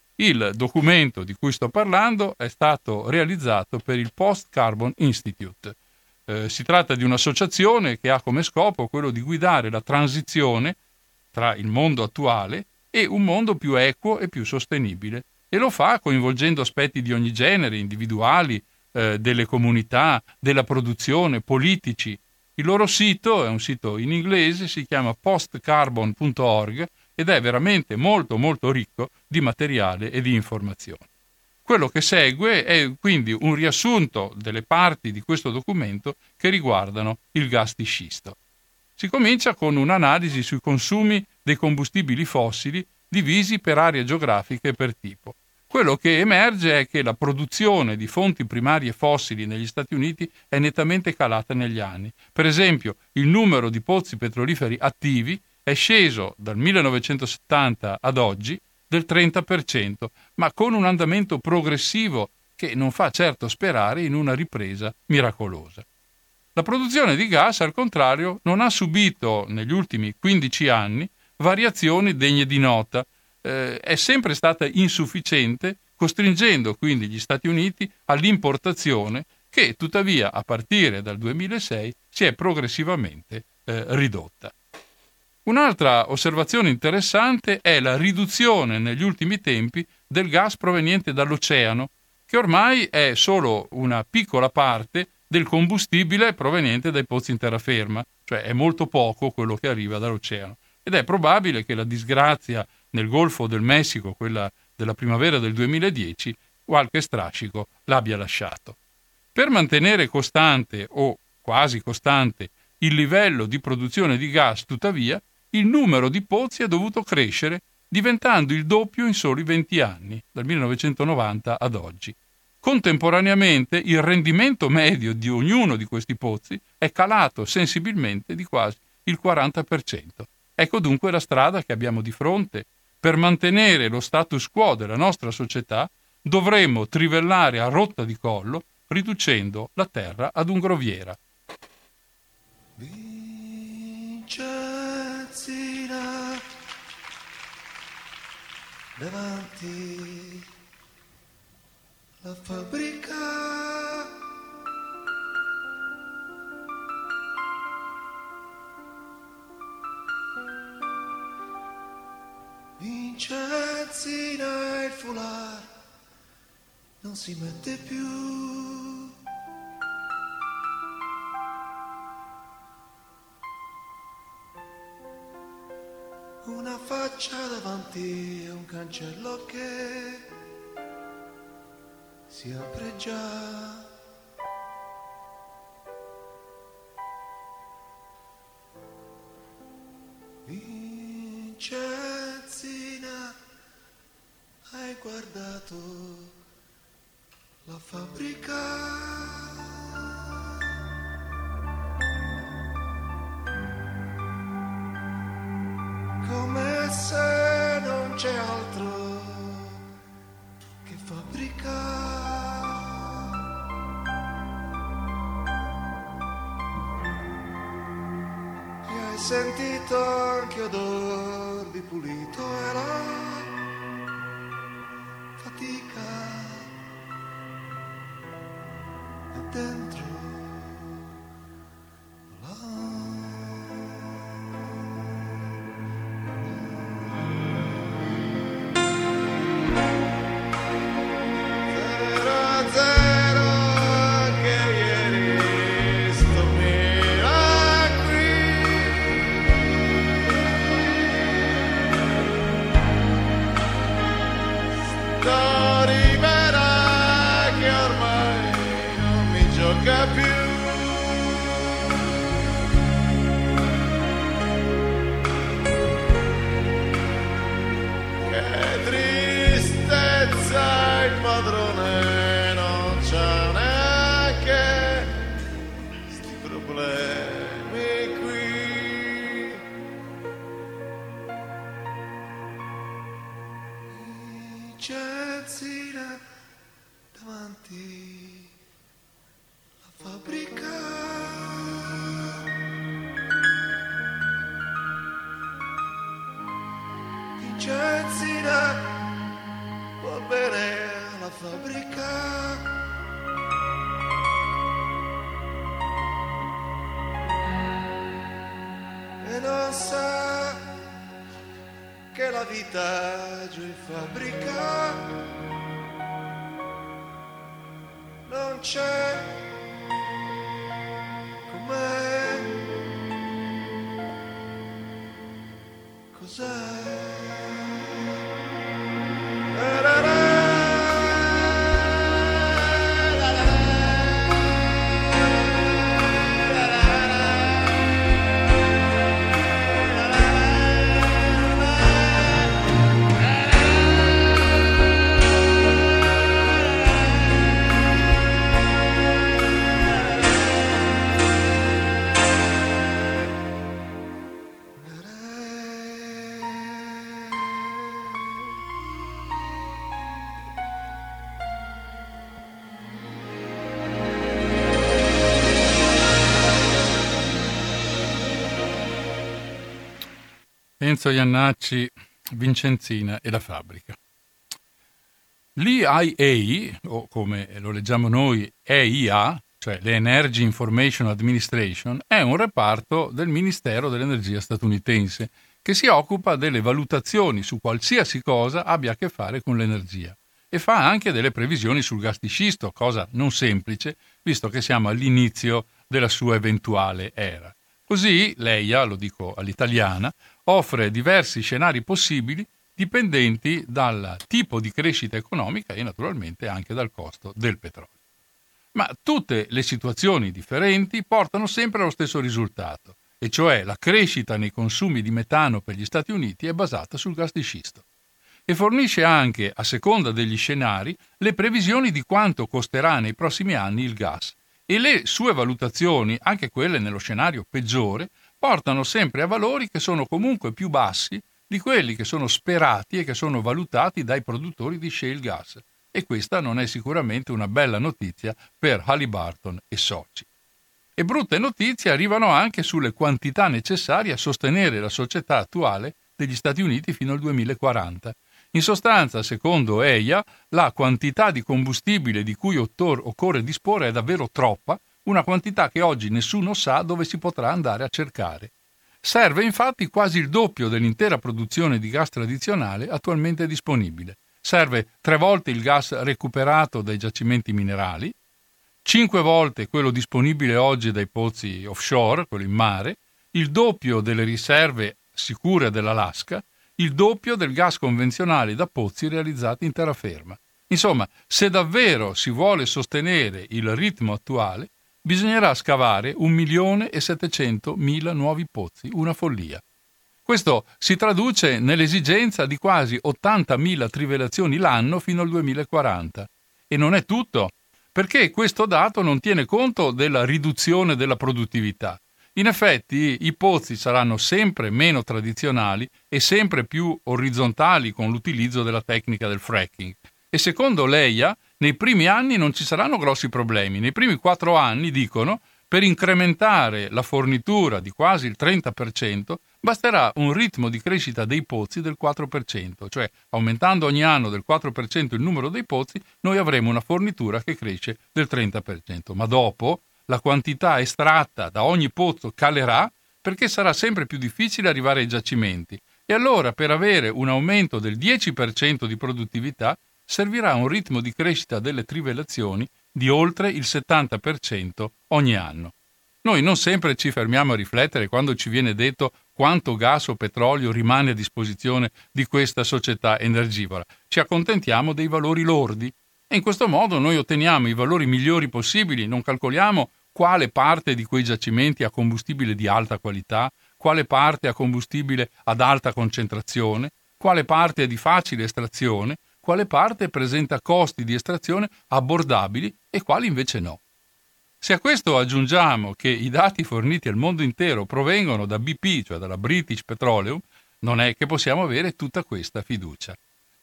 Il documento di cui sto parlando è stato realizzato per il Post Carbon Institute. Eh, si tratta di un'associazione che ha come scopo quello di guidare la transizione tra il mondo attuale e un mondo più equo e più sostenibile, e lo fa coinvolgendo aspetti di ogni genere, individuali, eh, delle comunità, della produzione, politici. Il loro sito è un sito in inglese, si chiama post carbon punto org ed è veramente molto molto ricco di materiale e di informazioni. Quello che segue è quindi un riassunto delle parti di questo documento che riguardano il gas di scisto. Si comincia con un'analisi sui consumi dei combustibili fossili divisi per area geografica e per tipo. Quello che emerge è che la produzione di fonti primarie fossili negli Stati Uniti è nettamente calata negli anni. Per esempio, il numero di pozzi petroliferi attivi è sceso dal millenovecentosettanta ad oggi del trenta per cento, ma con un andamento progressivo che non fa certo sperare in una ripresa miracolosa. La produzione di gas, al contrario, non ha subito negli ultimi quindici anni variazioni degne di nota, eh, è sempre stata insufficiente, costringendo quindi gli Stati Uniti all'importazione che tuttavia a partire dal duemilasei si è progressivamente eh, ridotta. Un'altra osservazione interessante è la riduzione negli ultimi tempi del gas proveniente dall'oceano, che ormai è solo una piccola parte del combustibile proveniente dai pozzi in terraferma, cioè è molto poco quello che arriva dall'oceano. Ed è probabile che la disgrazia nel Golfo del Messico, quella della primavera del duemiladieci, qualche strascico l'abbia lasciato. Per mantenere costante o quasi costante il livello di produzione di gas, tuttavia, il numero di pozzi ha dovuto crescere, diventando il doppio in soli venti anni, dal millenovecentonovanta ad oggi. Contemporaneamente il rendimento medio di ognuno di questi pozzi è calato sensibilmente di quasi il quaranta per cento. Ecco dunque la strada che abbiamo di fronte. Per mantenere lo status quo della nostra società dovremmo trivellare a rotta di collo, riducendo la terra ad un groviera. Vincenzina, davanti la fabbrica. Vincenzina, il foulard non si mette più. Una faccia davanti a un cancello che si apre già. Vincenzina, hai guardato la fabbrica? Come se non c'è altro che fabbrica. E hai sentito anche odor di pulito e la fatica è dentro Vincenzina davanti alla fabbrica. Vincenzina va bene alla fabbrica. E non sa che la vita giù in fabbrica non c'è com'è. Cos'è? Enzo Jannacci, Vincenzina e la fabbrica. L'E I A, o come lo leggiamo noi E I A, cioè l'Energy Information Administration, è un reparto del Ministero dell'Energia statunitense che si occupa delle valutazioni su qualsiasi cosa abbia a che fare con l'energia e fa anche delle previsioni sul gas di scisto, cosa non semplice, visto che siamo all'inizio della sua eventuale era. Così l'E I A, lo dico all'italiana, offre diversi scenari possibili dipendenti dal tipo di crescita economica e naturalmente anche dal costo del petrolio. Ma tutte le situazioni differenti portano sempre allo stesso risultato, e cioè la crescita nei consumi di metano per gli Stati Uniti è basata sul gas di scisto e fornisce anche, a seconda degli scenari, le previsioni di quanto costerà nei prossimi anni il gas, e le sue valutazioni, anche quelle nello scenario peggiore, portano sempre a valori che sono comunque più bassi di quelli che sono sperati e che sono valutati dai produttori di shale gas. E questa non è sicuramente una bella notizia per Halliburton e soci. E brutte notizie arrivano anche sulle quantità necessarie a sostenere la società attuale degli Stati Uniti fino al duemilaquaranta. In sostanza, secondo E I A, la quantità di combustibile di cui occorre disporre è davvero troppa, una quantità che oggi nessuno sa dove si potrà andare a cercare. Serve infatti quasi il doppio dell'intera produzione di gas tradizionale attualmente disponibile. Serve tre volte il gas recuperato dai giacimenti minerali, cinque volte quello disponibile oggi dai pozzi offshore, quello in mare, il doppio delle riserve sicure dell'Alaska, il doppio del gas convenzionale da pozzi realizzati in terraferma. Insomma, se davvero si vuole sostenere il ritmo attuale, bisognerà scavare un milione e settecentomila nuovi pozzi, una follia. Questo si traduce nell'esigenza di quasi ottantamila trivelazioni l'anno fino al duemilaquaranta. E non è tutto, perché questo dato non tiene conto della riduzione della produttività. In effetti i pozzi saranno sempre meno tradizionali e sempre più orizzontali con l'utilizzo della tecnica del fracking. E secondo l'E I A, nei primi anni non ci saranno grossi problemi. Nei primi quattro anni, dicono, per incrementare la fornitura di quasi il trenta per cento, basterà un ritmo di crescita dei pozzi del quattro per cento, cioè aumentando ogni anno del quattro per cento il numero dei pozzi, noi avremo una fornitura che cresce del trenta per cento. Ma dopo la quantità estratta da ogni pozzo calerà perché sarà sempre più difficile arrivare ai giacimenti. E allora, per avere un aumento del dieci per cento di produttività, servirà un ritmo di crescita delle trivelazioni di oltre il settanta per cento ogni anno. Noi non sempre ci fermiamo a riflettere quando ci viene detto quanto gas o petrolio rimane a disposizione di questa società energivora. Ci accontentiamo dei valori lordi e in questo modo noi otteniamo i valori migliori possibili, non calcoliamo quale parte di quei giacimenti ha combustibile di alta qualità, quale parte ha combustibile ad alta concentrazione, quale parte è di facile estrazione, quale parte presenta costi di estrazione abbordabili e quali invece no. Se a questo aggiungiamo che i dati forniti al mondo intero provengono da B P, cioè dalla British Petroleum, non è che possiamo avere tutta questa fiducia.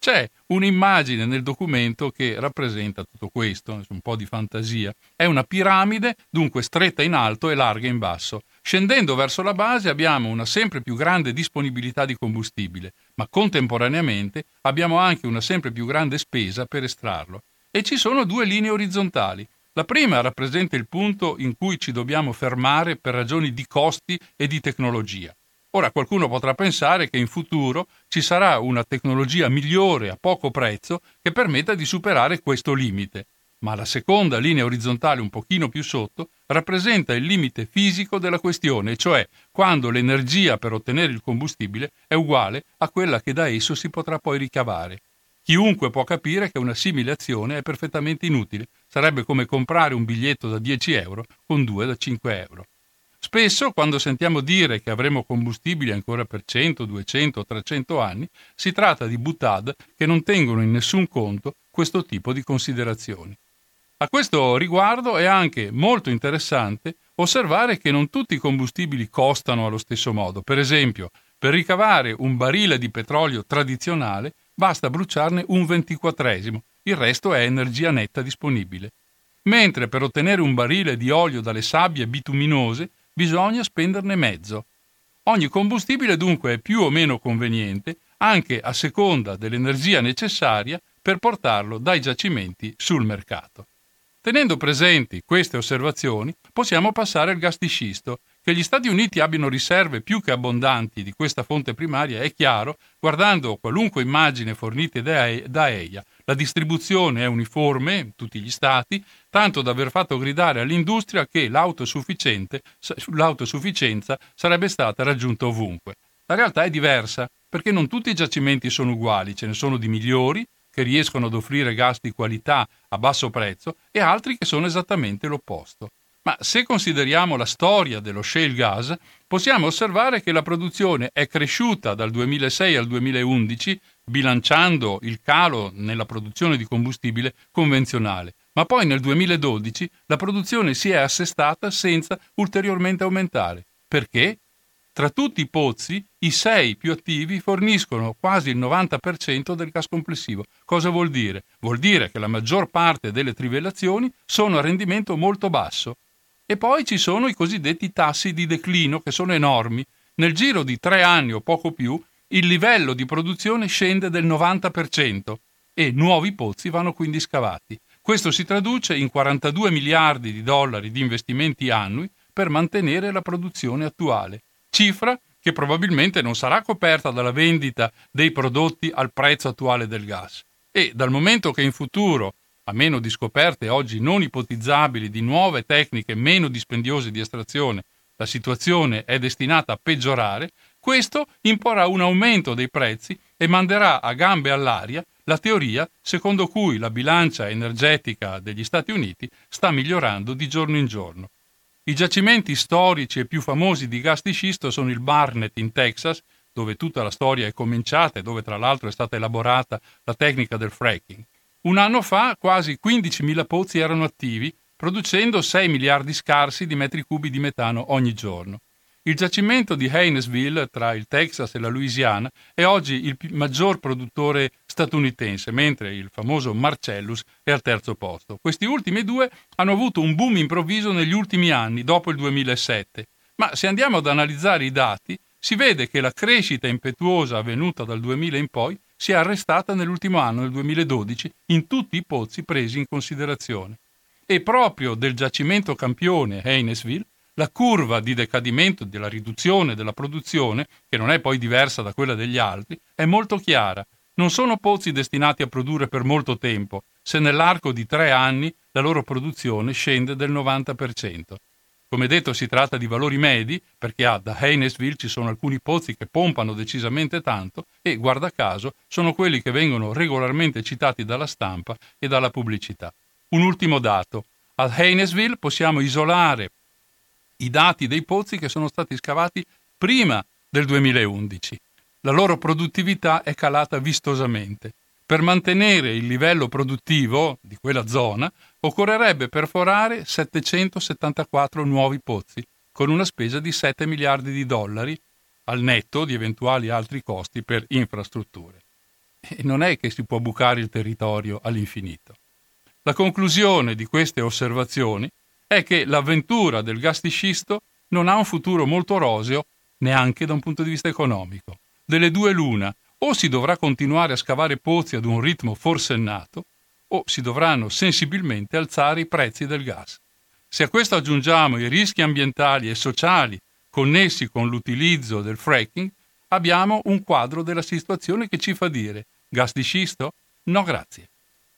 C'è un'immagine nel documento che rappresenta tutto questo, un po' di fantasia. È una piramide, dunque stretta in alto e larga in basso. Scendendo verso la base abbiamo una sempre più grande disponibilità di combustibile, ma contemporaneamente abbiamo anche una sempre più grande spesa per estrarlo. E ci sono due linee orizzontali. La prima rappresenta il punto in cui ci dobbiamo fermare per ragioni di costi e di tecnologia. Ora qualcuno potrà pensare che in futuro ci sarà una tecnologia migliore a poco prezzo che permetta di superare questo limite, ma la seconda linea orizzontale un pochino più sotto rappresenta il limite fisico della questione, cioè quando l'energia per ottenere il combustibile è uguale a quella che da esso si potrà poi ricavare. Chiunque può capire che una simile azione è perfettamente inutile, sarebbe come comprare un biglietto da dieci euro con due da cinque euro. Spesso, quando sentiamo dire che avremo combustibili ancora per cento, duecento, trecento anni, si tratta di boutade che non tengono in nessun conto questo tipo di considerazioni. A questo riguardo è anche molto interessante osservare che non tutti i combustibili costano allo stesso modo. Per esempio, per ricavare un barile di petrolio tradizionale basta bruciarne un ventiquattresimo, il resto è energia netta disponibile. Mentre per ottenere un barile di olio dalle sabbie bituminose bisogna spenderne mezzo. Ogni combustibile dunque è più o meno conveniente, anche a seconda dell'energia necessaria per portarlo dai giacimenti sul mercato. Tenendo presenti queste osservazioni, possiamo passare al gas di scisto. Che gli Stati Uniti abbiano riserve più che abbondanti di questa fonte primaria è chiaro guardando qualunque immagine fornita da E I A. La distribuzione è uniforme in tutti gli stati, tanto da aver fatto gridare all'industria che l'autosufficiente, l'autosufficienza sarebbe stata raggiunta ovunque. La realtà è diversa, perché non tutti i giacimenti sono uguali, ce ne sono di migliori, che riescono ad offrire gas di qualità a basso prezzo, e altri che sono esattamente l'opposto. Ma se consideriamo la storia dello shale gas, possiamo osservare che la produzione è cresciuta dal duemilasei al duemilaundici, bilanciando il calo nella produzione di combustibile convenzionale, ma poi nel duemiladodici la produzione si è assestata senza ulteriormente aumentare. Perché? Tra tutti i pozzi, i sei più attivi forniscono quasi il novanta per cento del gas complessivo. Cosa vuol dire? Vuol dire che la maggior parte delle trivellazioni sono a rendimento molto basso. E poi ci sono i cosiddetti tassi di declino che sono enormi. Nel giro di tre anni o poco più il livello di produzione scende del novanta per cento e nuovi pozzi vanno quindi scavati. Questo si traduce in quarantadue miliardi di dollari di investimenti annui per mantenere la produzione attuale, cifra che probabilmente non sarà coperta dalla vendita dei prodotti al prezzo attuale del gas. E dal momento che in futuro, a meno di scoperte oggi non ipotizzabili di nuove tecniche meno dispendiose di estrazione, la situazione è destinata a peggiorare, questo imporrà un aumento dei prezzi e manderà a gambe all'aria la teoria secondo cui la bilancia energetica degli Stati Uniti sta migliorando di giorno in giorno. I giacimenti storici e più famosi di gas di scisto sono il Barnett in Texas, dove tutta la storia è cominciata e dove tra l'altro è stata elaborata la tecnica del fracking. Un anno fa quasi quindicimila pozzi erano attivi, producendo sei miliardi scarsi di metri cubi di metano ogni giorno. Il giacimento di Haynesville, tra il Texas e la Louisiana, è oggi il maggior produttore statunitense, mentre il famoso Marcellus è al terzo posto. Questi ultimi due hanno avuto un boom improvviso negli ultimi anni, dopo il duemilasette. Ma se andiamo ad analizzare i dati, si vede che la crescita impetuosa avvenuta dal duemila in poi si è arrestata nell'ultimo anno, nel duemiladodici, in tutti i pozzi presi in considerazione. E proprio del giacimento campione Haynesville, la curva di decadimento, della riduzione della produzione, che non è poi diversa da quella degli altri, è molto chiara. Non sono pozzi destinati a produrre per molto tempo, se nell'arco di tre anni la loro produzione scende del novanta per cento. Come detto, si tratta di valori medi, perché ah, da Haynesville ci sono alcuni pozzi che pompano decisamente tanto e, guarda caso, sono quelli che vengono regolarmente citati dalla stampa e dalla pubblicità. Un ultimo dato. Ad Haynesville possiamo isolare i dati dei pozzi che sono stati scavati prima del duemilaundici. La loro produttività è calata vistosamente. Per mantenere il livello produttivo di quella zona occorrerebbe perforare settecentosettantaquattro nuovi pozzi, con una spesa di sette miliardi di dollari, al netto di eventuali altri costi per infrastrutture. e non è che si può bucare il territorio all'infinito. La conclusione di queste osservazioni è che l'avventura del gas di scisto non ha un futuro molto roseo neanche da un punto di vista economico. Delle due l'una, o si dovrà continuare a scavare pozzi ad un ritmo forsennato, o si dovranno sensibilmente alzare i prezzi del gas. Se a questo aggiungiamo i rischi ambientali e sociali connessi con l'utilizzo del fracking, abbiamo un quadro della situazione che ci fa dire: gas di scisto? No grazie.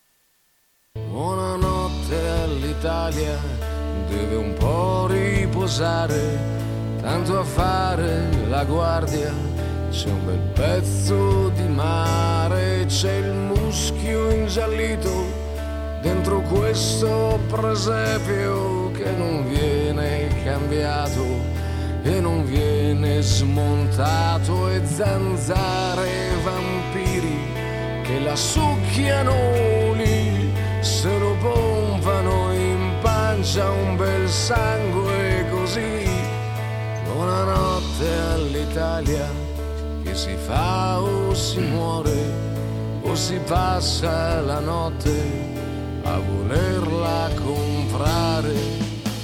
Buonanotte all'Italia, deve un po' riposare, tanto a fare la guardia, c'è un bel pezzo di mare, c'è il muschio ingiallito dentro questo presepio che non viene cambiato e non viene smontato, e zanzare e vampiri che la succhiano lì, se lo pompano in pancia un bel sangue così. Buonanotte all'Italia, che si fa o si muore o si passa la notte a volerla comprare.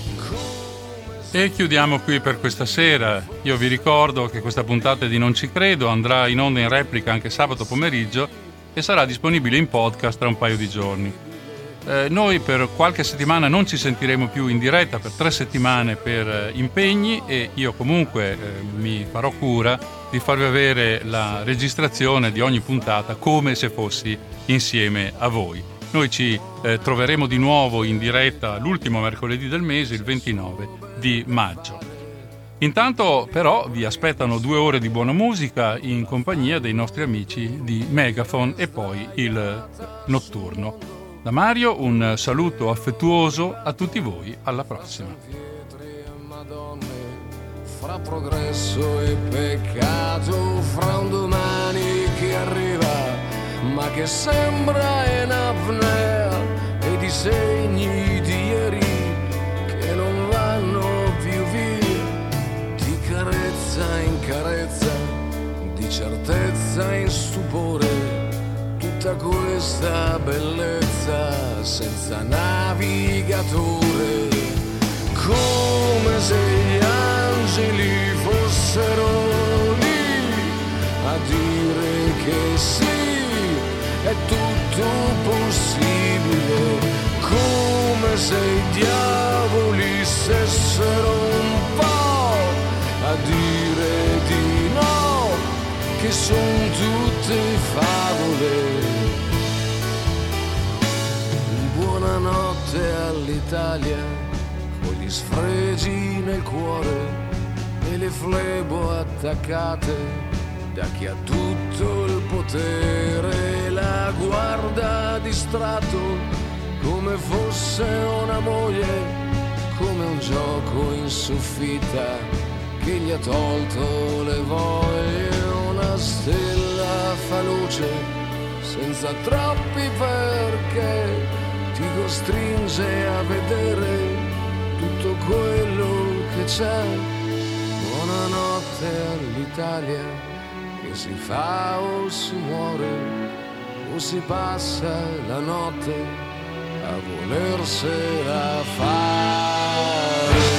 E chiudiamo qui per questa sera. Io vi ricordo che questa puntata di Non ci credo andrà in onda in replica anche sabato pomeriggio e sarà disponibile in podcast tra un paio di giorni. Eh, noi per qualche settimana non ci sentiremo più in diretta, per tre settimane per eh, impegni, e io comunque eh, mi farò cura di farvi avere la registrazione di ogni puntata come se fossi insieme a voi. Noi ci eh, troveremo di nuovo in diretta l'ultimo mercoledì del mese, il ventinove di maggio. Intanto però vi aspettano due ore di buona musica in compagnia dei nostri amici di Megaphone e poi il notturno. Da Mario un saluto affettuoso a tutti voi, alla prossima. Fra progresso e peccato, fra un domani che arriva ma che sembra in apnea, e disegni di ieri che non vanno più via, di carezza in carezza, di certezza in stupore, tutta questa bellezza senza navigatore, come se gli angeli fossero lì a dire che sì, è tutto possibile, come se i diavoli stessero un po' a dire di no, che son tutte favole. Buonanotte all'Italia, con gli sfregi nel cuore e le flebo attaccate da chi ha tutto il potere, la guarda distratto come fosse una moglie, come un gioco in soffitta che gli ha tolto le voglie. Una stella fa luce senza troppi perché, ti costringe a vedere tutto quello che c'è. Buonanotte all'Italia, che si fa o si muore o si passa la notte a volersela fare.